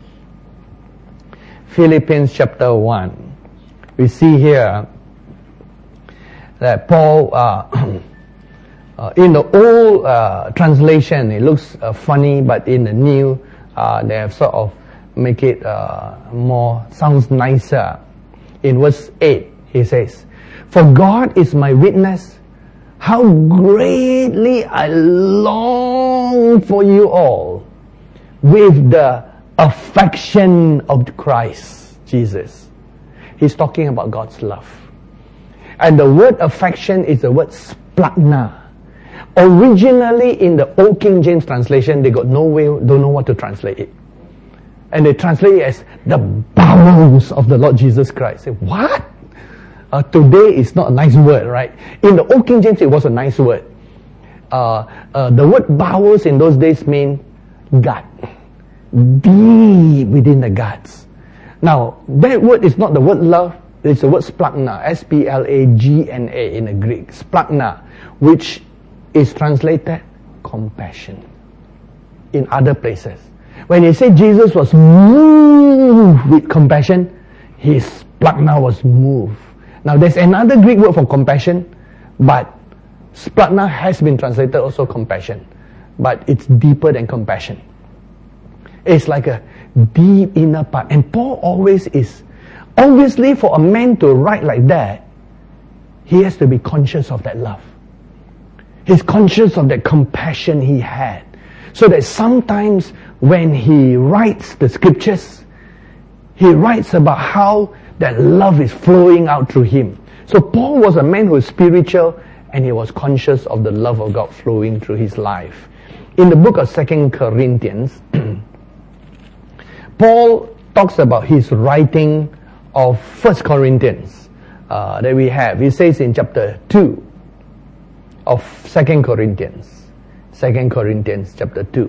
Philippians chapter one. We see here that Paul, uh, Uh, in the old uh, translation, it looks uh, funny, but in the new, uh, they have sort of make it uh, more, sounds nicer. In verse eight, he says, "For God is my witness, how greatly I long for you all with the affection of Christ Jesus." He's talking about God's love. And the word affection is the word splachna. Originally in the Old King James translation, they got no way, don't know what to translate it. And they translate it as the bowels of the Lord Jesus Christ. Say, what? Uh, today is not a nice word, right? In the Old King James, it was a nice word. Uh, uh, the word bowels in those days mean gut. Deep within the guts. Now, that word is not the word love, it's the word splachna, S P L A G N A in the Greek. Splachna, which is translated compassion in other places. When you say Jesus was moved with compassion, his splachna was moved. Now there's another Greek word for compassion, but splachna has been translated also compassion, but it's deeper than compassion. It's like a deep inner part. And Paul always is, obviously for a man to write like that, he has to be conscious of that love. He's conscious of that compassion he had. So that sometimes when he writes the scriptures, he writes about how that love is flowing out through him. So Paul was a man who was spiritual, and he was conscious of the love of God flowing through his life. In the book of Second Corinthians, Paul talks about his writing of First Corinthians uh, that we have. He says in chapter two of Second Corinthians, Second Corinthians chapter two.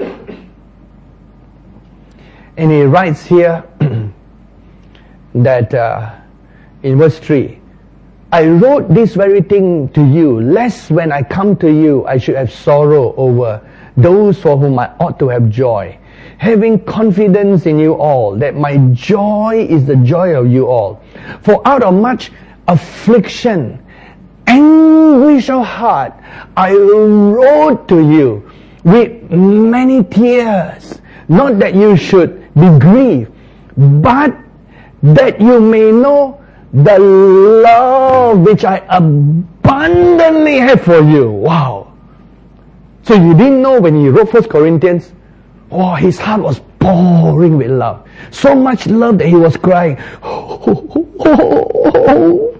And he writes here that uh, in verse three, "I wrote this very thing to you, lest when I come to you, I should have sorrow over those for whom I ought to have joy, having confidence in you all, that my joy is the joy of you all. For out of much affliction, anguish of heart, I wrote to you with many tears, Not that you should be grieved, but that you may know the love which I abundantly have for you. Wow. So you didn't know when he wrote First Corinthians, oh, his heart was pouring with love. So much love that he was crying. Oh, oh, oh,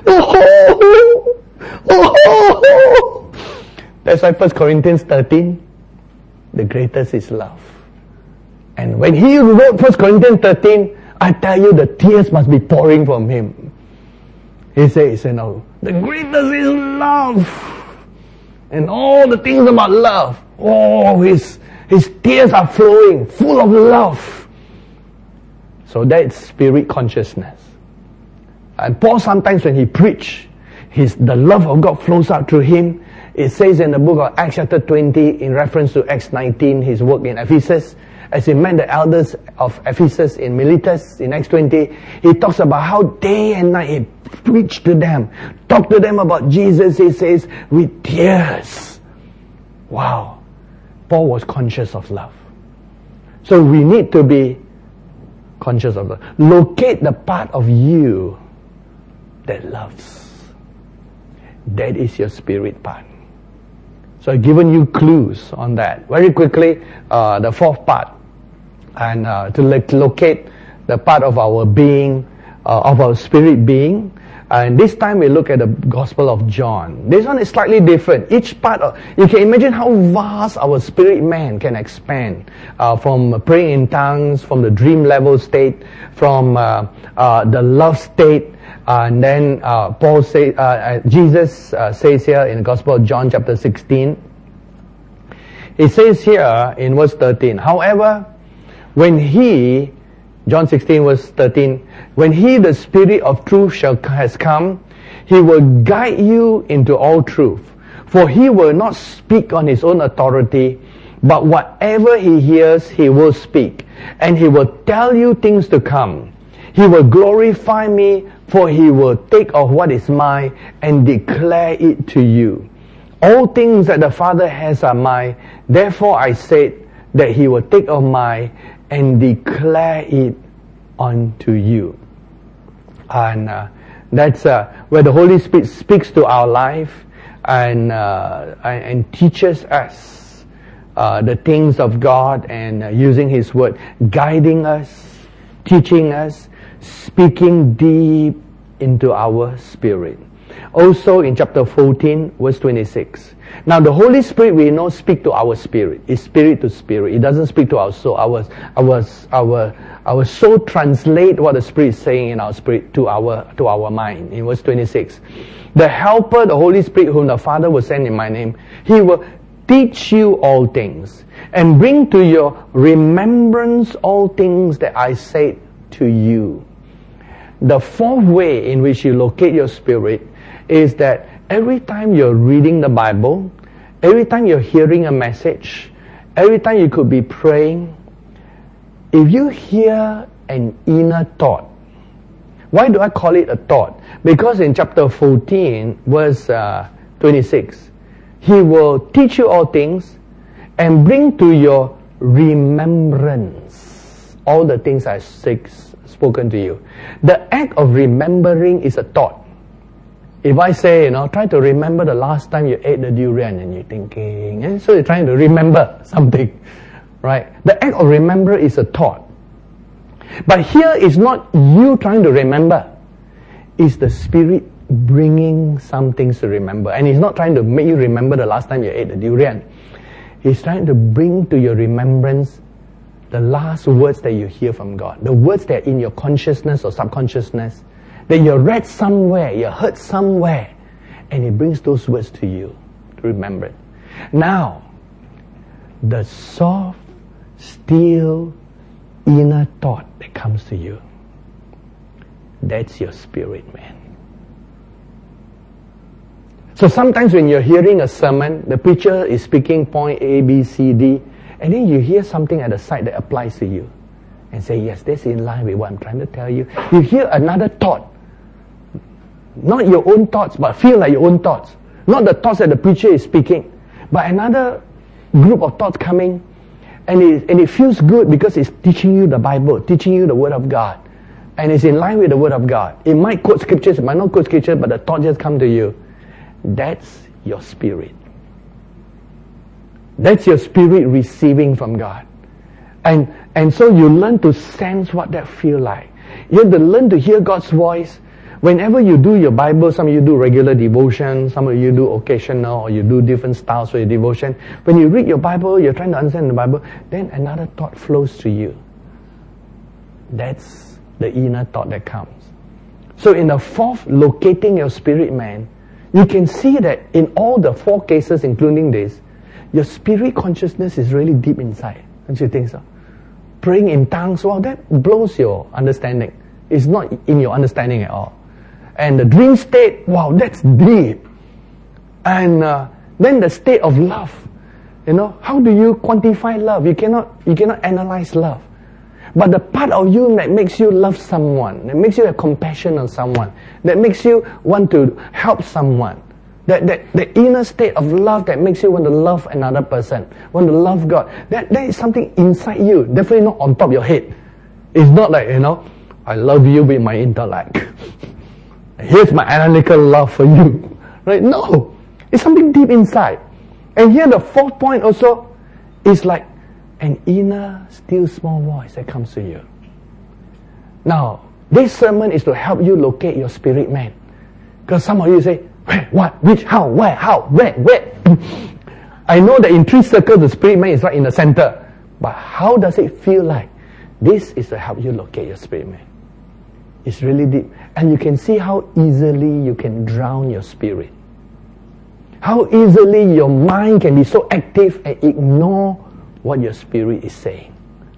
oh, oh, oh. That's why First Corinthians thirteen, the greatest is love. And when he wrote First Corinthians thirteen, I tell you, the tears must be pouring from him. He says, you know, the greatest is love. And all the things about love. Oh, his, his tears are flowing, full of love. So that's spirit consciousness. And Paul sometimes when he preach, his, the love of God flows out through him. It says in the book of Acts chapter twenty, in reference to Acts nineteen, his work in Ephesus, as he met the elders of Ephesus in Miletus, in Acts twenty, he talks about how day and night he preached to them, talked to them about Jesus, he says, with tears. Wow. Paul was conscious of love. So we need to be conscious of love. Locate the part of you that loves. That is your spirit part. So I've given you clues on that. Very quickly, uh, the fourth part. And uh, to lo- locate the part of our being, uh, of our spirit being. And this time we look at the Gospel of John. This one is slightly different. Each part of, you can imagine how vast our spirit man can expand. Uh, from praying in tongues, from the dream level state, from uh, uh, the love state. Uh, and then uh, Paul say, uh, Jesus uh, says here in the Gospel of John chapter sixteen. He says here in verse thirteen, however, when he, John sixteen verse thirteen, when he, the Spirit of truth, shall has come, he will guide you into all truth. For he will not speak on his own authority, but whatever he hears, he will speak. And he will tell you things to come. He will glorify me, for he will take of what is mine and declare it to you. All things that the Father has are mine. Therefore I said that he will take of mine and declare it unto you. And uh, that's uh, where the Holy Spirit speaks to our life and uh, and teaches us uh, the things of God, and uh, using His Word, guiding us, teaching us, speaking deep into our spirit. Also in chapter fourteen, verse twenty-six. Now the Holy Spirit, we know, speak to our spirit. It's spirit to spirit. It doesn't speak to our soul. Our, our, our, our soul translate what the Spirit is saying in our spirit to our, to our mind. In verse twenty-six. The Helper, the Holy Spirit, whom the Father will send in my name, He will teach you all things and bring to your remembrance all things that I said to you. The fourth way in which you locate your spirit is that every time you're reading the Bible, every time you're hearing a message, every time you could be praying, if you hear an inner thought, why do I call it a thought? Because in chapter fourteen, verse uh, twenty-six, He will teach you all things and bring to your remembrance all the things I say, spoken to you. The act of remembering is a thought. If I say, you know, try to remember the last time you ate the durian, and you're thinking, and so you're trying to remember something, right? The act of remember is a thought. But here is not you trying to remember. It's the Spirit bringing some things to remember. And He's not trying to make you remember the last time you ate the durian. He's trying to bring to your remembrance the last words that you hear from God. The words that are in your consciousness or subconsciousness, that you read somewhere, you heard somewhere, and He brings those words to you to remember it. Now, the soft, still, inner thought that comes to you, that's your spirit, man. So sometimes when you're hearing a sermon, the preacher is speaking point A, B, C, D, and then you hear something at the side that applies to you, and say, yes, that's in line with what I'm trying to tell you. You hear another thought, not your own thoughts, but feel like your own thoughts. Not the thoughts that the preacher is speaking, but another group of thoughts coming, And it, and it feels good because it's teaching you the Bible, teaching you the Word of God. And it's in line with the Word of God. It might quote scriptures, it might not quote scriptures, but the thought just come to you. That's your spirit. That's your spirit receiving from God. And and so you learn to sense what that feels like. You have to learn to hear God's voice. Whenever you do your Bible, some of you do regular devotion, some of you do occasional, or you do different styles for your devotion. When you read your Bible, you're trying to understand the Bible, then another thought flows to you. That's the inner thought that comes. So in the fourth, locating your spirit man, you can see that in all the four cases, including this, your spirit consciousness is really deep inside. Don't you think so? Praying in tongues, well, that blows your understanding. It's not in your understanding at all. And the dream state, wow, that's deep. And uh, then the state of love. You know, how do you quantify love? You cannot, you cannot analyze love. But the part of you that makes you love someone, that makes you have compassion on someone, that makes you want to help someone, that, that the inner state of love that makes you want to love another person, want to love God, that, that is something inside you, definitely not on top of your head. It's not like, you know, I love you with my intellect. Here's my analytical love for you. Right? No. It's something deep inside. And here the fourth point also is like an inner, still small voice that comes to you. Now, this sermon is to help you locate your spirit man. Because some of you say, where, what, which, how, where, how, where, where? I know that in three circles the spirit man is right in the center. But how does it feel like? This is to help you locate your spirit man. It's really deep. And you can see how easily you can drown your spirit. How easily your mind can be so active and ignore what your spirit is saying.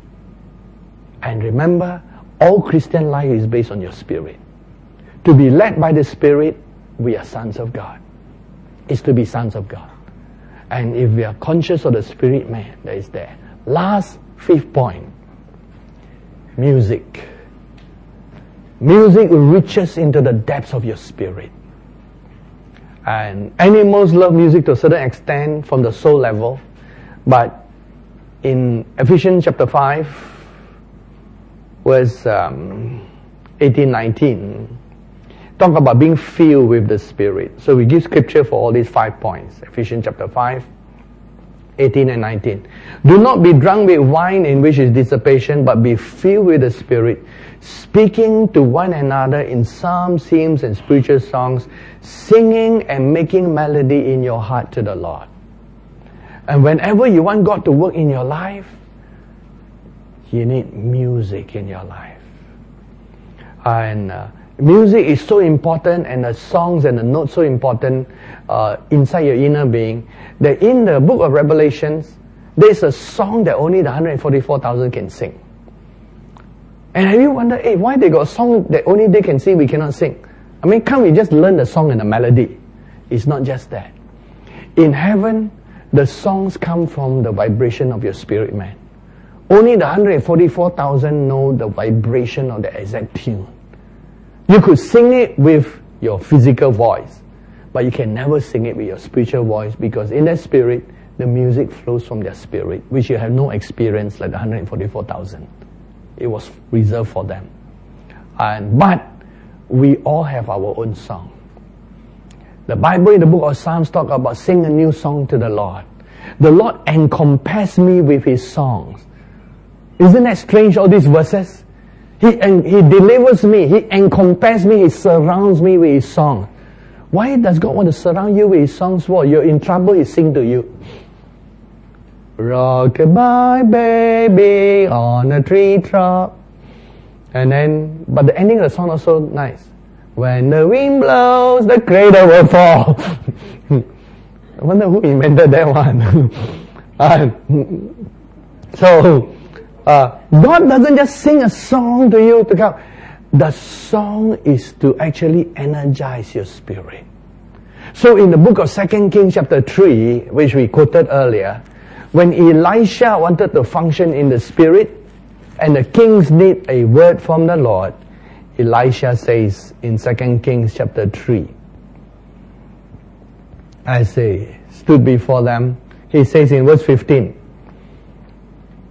And remember, all Christian life is based on your spirit. To be led by the Spirit, we are sons of God. It's to be sons of God. And if we are conscious of the spirit man that is there. Last, fifth point. Music. Music reaches into the depths of your spirit. And animals love music to a certain extent from the soul level. But in Ephesians chapter five, verse um, eighteen, nineteen, talk about being filled with the Spirit. So we give scripture for all these five points. Ephesians chapter five, eighteen and nineteen. Do not be drunk with wine in which is dissipation, but be filled with the Spirit, speaking to one another in psalms, hymns, and spiritual songs, singing and making melody in your heart to the Lord. And whenever you want God to work in your life, you need music in your life. And uh, music is so important, and the songs and the notes so important uh, inside your inner being, that in the book of Revelations, there's a song that only the one hundred forty-four thousand can sing. And have you wondered, hey, why they got a song that only they can sing, we cannot sing? I mean, can't we just learn the song and the melody? It's not just that. In heaven, the songs come from the vibration of your spirit man. Only the one hundred forty-four thousand know the vibration of the exact tune. You could sing it with your physical voice, but you can never sing it with your spiritual voice, because in that spirit, the music flows from their spirit, which you have no experience like the one hundred forty-four thousand. It was reserved for them. And but we all have our own song. The Bible in the book of Psalms talk about sing a new song to the Lord. The Lord encompassed me with His songs. Isn't that strange, all these verses? He, and he delivers me. He encompasses me. He surrounds me with His song. Why does God want to surround you with His songs for? You're in trouble, He sing to you. Rock-a-bye baby on a treetop. And then, but the ending of the song also nice. When the wind blows, the cradle will fall. I wonder who invented that one. uh, so, uh, God doesn't just sing a song to you to come. The song is to actually energize your spirit. So in the book of Second Kings chapter three, which we quoted earlier, when Elisha wanted to function in the spirit, and the kings need a word from the Lord, Elisha says in Second Kings chapter three, as he stood before them, he says in verse fifteen,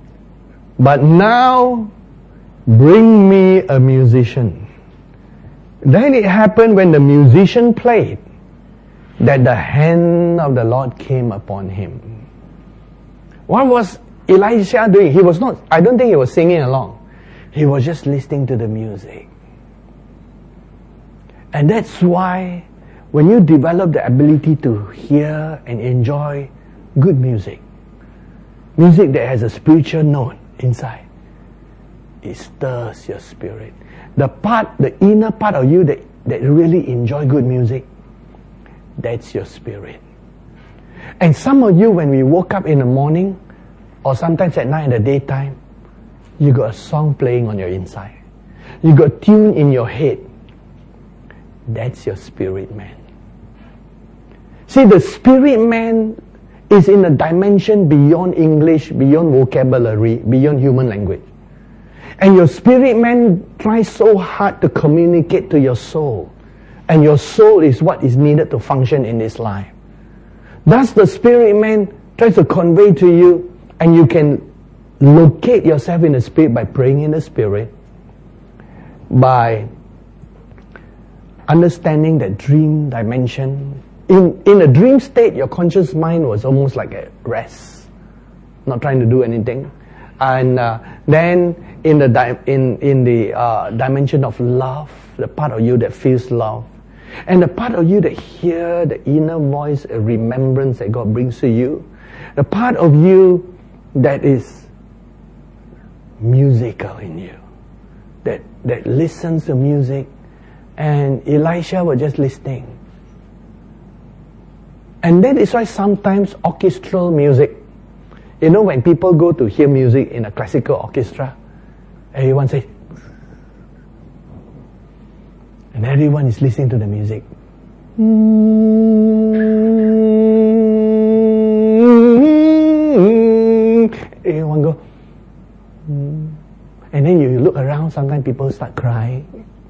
But now, bring me a musician. Then it happened when the musician played, that the hand of the Lord came upon him. What was Elisha doing? He was not, I don't think he was singing along. He was just listening to the music. And that's why when you develop the ability to hear and enjoy good music, music that has a spiritual note inside, it stirs your spirit. The part, the inner part of you that, that really enjoy good music, that's your spirit. And some of you, when we woke up in the morning, or sometimes at night in the daytime, you got a song playing on your inside. You got a tune in your head. That's your spirit man. See, the spirit man is in a dimension beyond English, beyond vocabulary, beyond human language. And your spirit man tries so hard to communicate to your soul. And your soul is what is needed to function in this life. Thus the spirit man tries to convey to you, and you can locate yourself in the spirit by praying in the spirit, by understanding the dream dimension. In, in a dream state, your conscious mind was almost like a rest, not trying to do anything. And uh, then in the di- in in the uh, dimension of love, the part of you that feels love, and the part of you that hear the inner voice, a remembrance that God brings to you, the part of you that is musical in you, that that listens to music. And Elisha was just listening. And that is why sometimes orchestral music, you know, when people go to hear music in a classical orchestra, everyone says, and everyone is listening to the music. Everyone go, and then you look around, sometimes people start crying.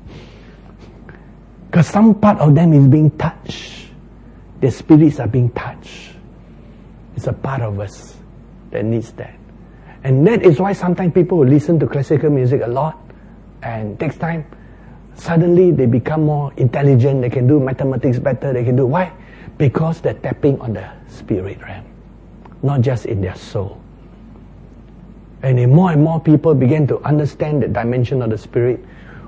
Because some part of them is being touched. Their spirits are being touched. It's a part of us that needs that. And that is why sometimes people who listen to classical music a lot, and takes time, suddenly they become more intelligent, they can do mathematics better, they can do, why? Because they're tapping on the spirit realm, not just in their soul. And if more and more people begin to understand the dimension of the spirit,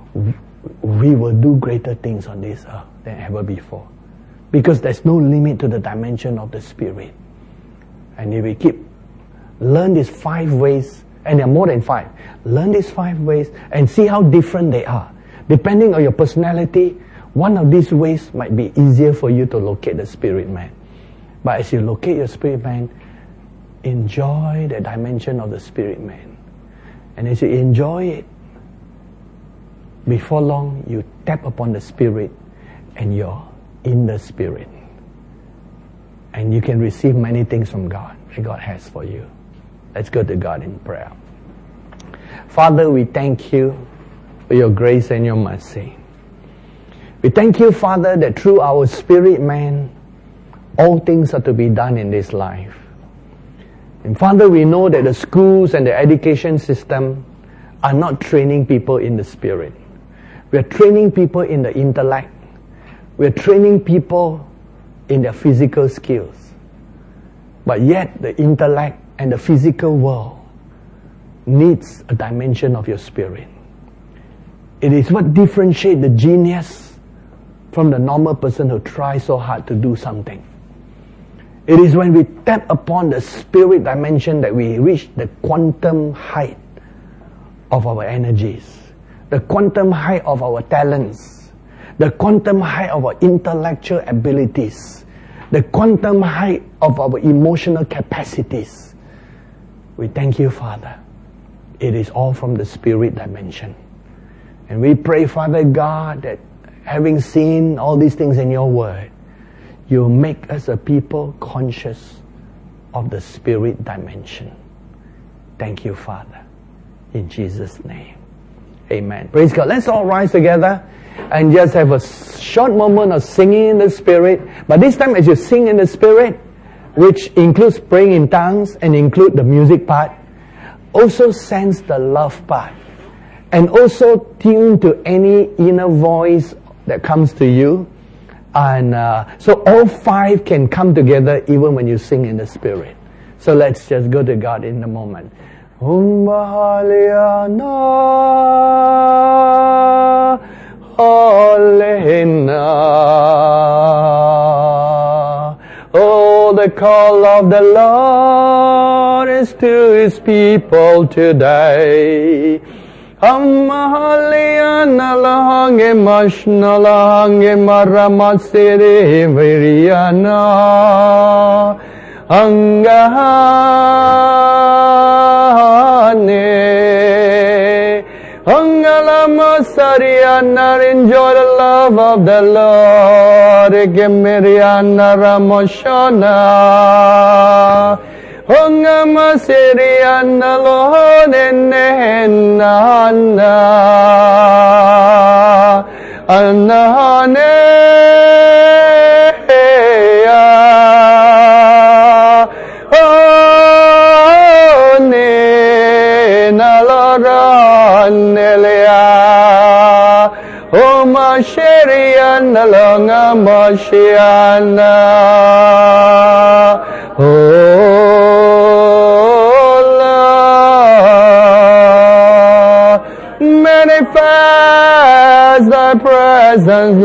we will do greater things on this earth than ever before. Because there's no limit to the dimension of the spirit. And if we keep, learn these five ways, and there are more than five, learn these five ways and see how different they are. Depending on your personality, one of these ways might be easier for you to locate the spirit man. But as you locate your spirit man, enjoy the dimension of the spirit man. And as you enjoy it, before long, you tap upon the spirit and you're in the spirit. And you can receive many things from God that God has for you. Let's go to God in prayer. Father, we thank you for your grace and your mercy. We thank you, Father, that through our spirit man, all things are to be done in this life. And Father, we know that the schools and the education system are not training people in the spirit. We are training people in the intellect. We are training people in their physical skills. But yet the intellect and the physical world needs a dimension of your spirit. It is what differentiates the genius from the normal person who tries so hard to do something. It is when we tap upon the spirit dimension that we reach the quantum height of our energies, the quantum height of our talents, the quantum height of our intellectual abilities, the quantum height of our emotional capacities. We thank you, Father. It is all from the spirit dimension. And we pray, Father God, that having seen all these things in your word, you make us a people conscious of the spirit dimension. Thank you, Father. In Jesus' name. Amen. Praise God. Let's all rise together and just have a short moment of singing in the spirit. But this time as you sing in the spirit, which includes praying in tongues and include the music part, also sense the love part. And also tune to any inner voice that comes to you. And uh, so all five can come together even when you sing in the Spirit. So let's just go to God in a moment. Om Mahaliana Holena. Oh, the call of the Lord is to His people today. Amahaliana lahange mashna lahange maramasiri viriana angahane angalamasariana. Enjoy the love of the Lord. Gemiriana ramoshana Hongama Siriana Lohanena Anahane One Naloranelia Oma Shiriana Longa Moshiana manifest Thy presence,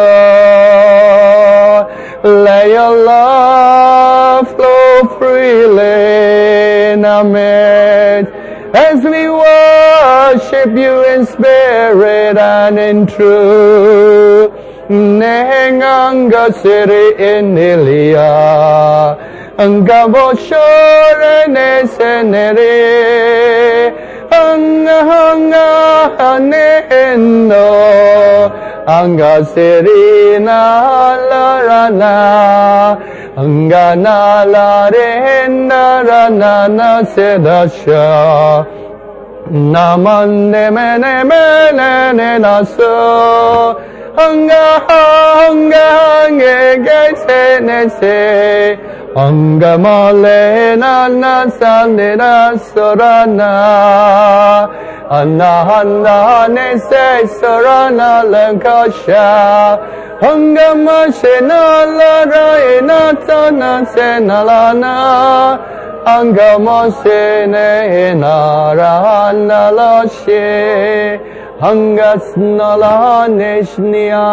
Lord. Let Your love flow freely in our midst as we worship You in spirit and in truth. Nehanga siri inilia Angabo shore ne senere Anga hanga haneno Anga serina larana Anga na la rena rana na sedasha Namane mene mene ne naso Anga hanga hange gese ne se Anga male na na sande na sorana Anna hanna ne se sorana lankasha Anga mashena la raina tana se nalana Anga mosene na rahana la she Anga snala neshnia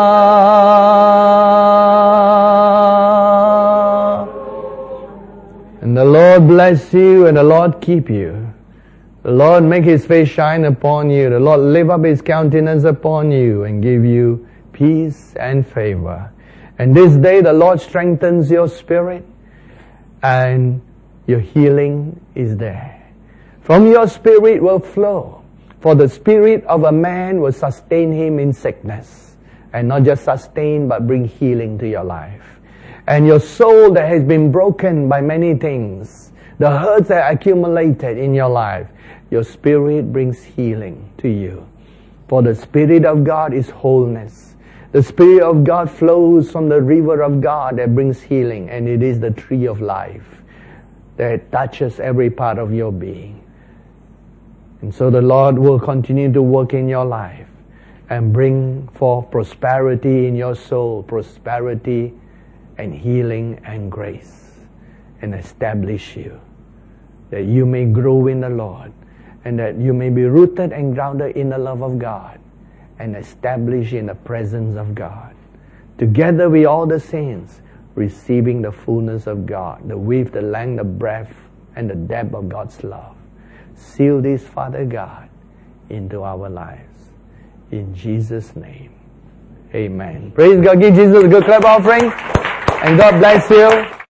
And the Lord bless you and the Lord keep you. The Lord make His face shine upon you. The Lord lift up His countenance upon you and give you peace and favor. And this day the Lord strengthens your spirit and your healing is there. From your spirit will flow. For the spirit of a man will sustain him in sickness. And not just sustain, but bring healing to your life. And your soul that has been broken by many things, the hurts that accumulated in your life, your spirit brings healing to you. For the Spirit of God is wholeness. The Spirit of God flows from the river of God that brings healing, and it is the tree of life that touches every part of your being. And so the Lord will continue to work in your life and bring forth prosperity in your soul, prosperity and healing and grace, and establish you, that you may grow in the Lord, and that you may be rooted and grounded in the love of God, and established in the presence of God, together with all the saints, receiving the fullness of God, the width, the length, the breadth, and the depth of God's love. Seal this, Father God, into our lives. In Jesus' name, amen. Praise God. Give Jesus a good clap offering. And God bless you.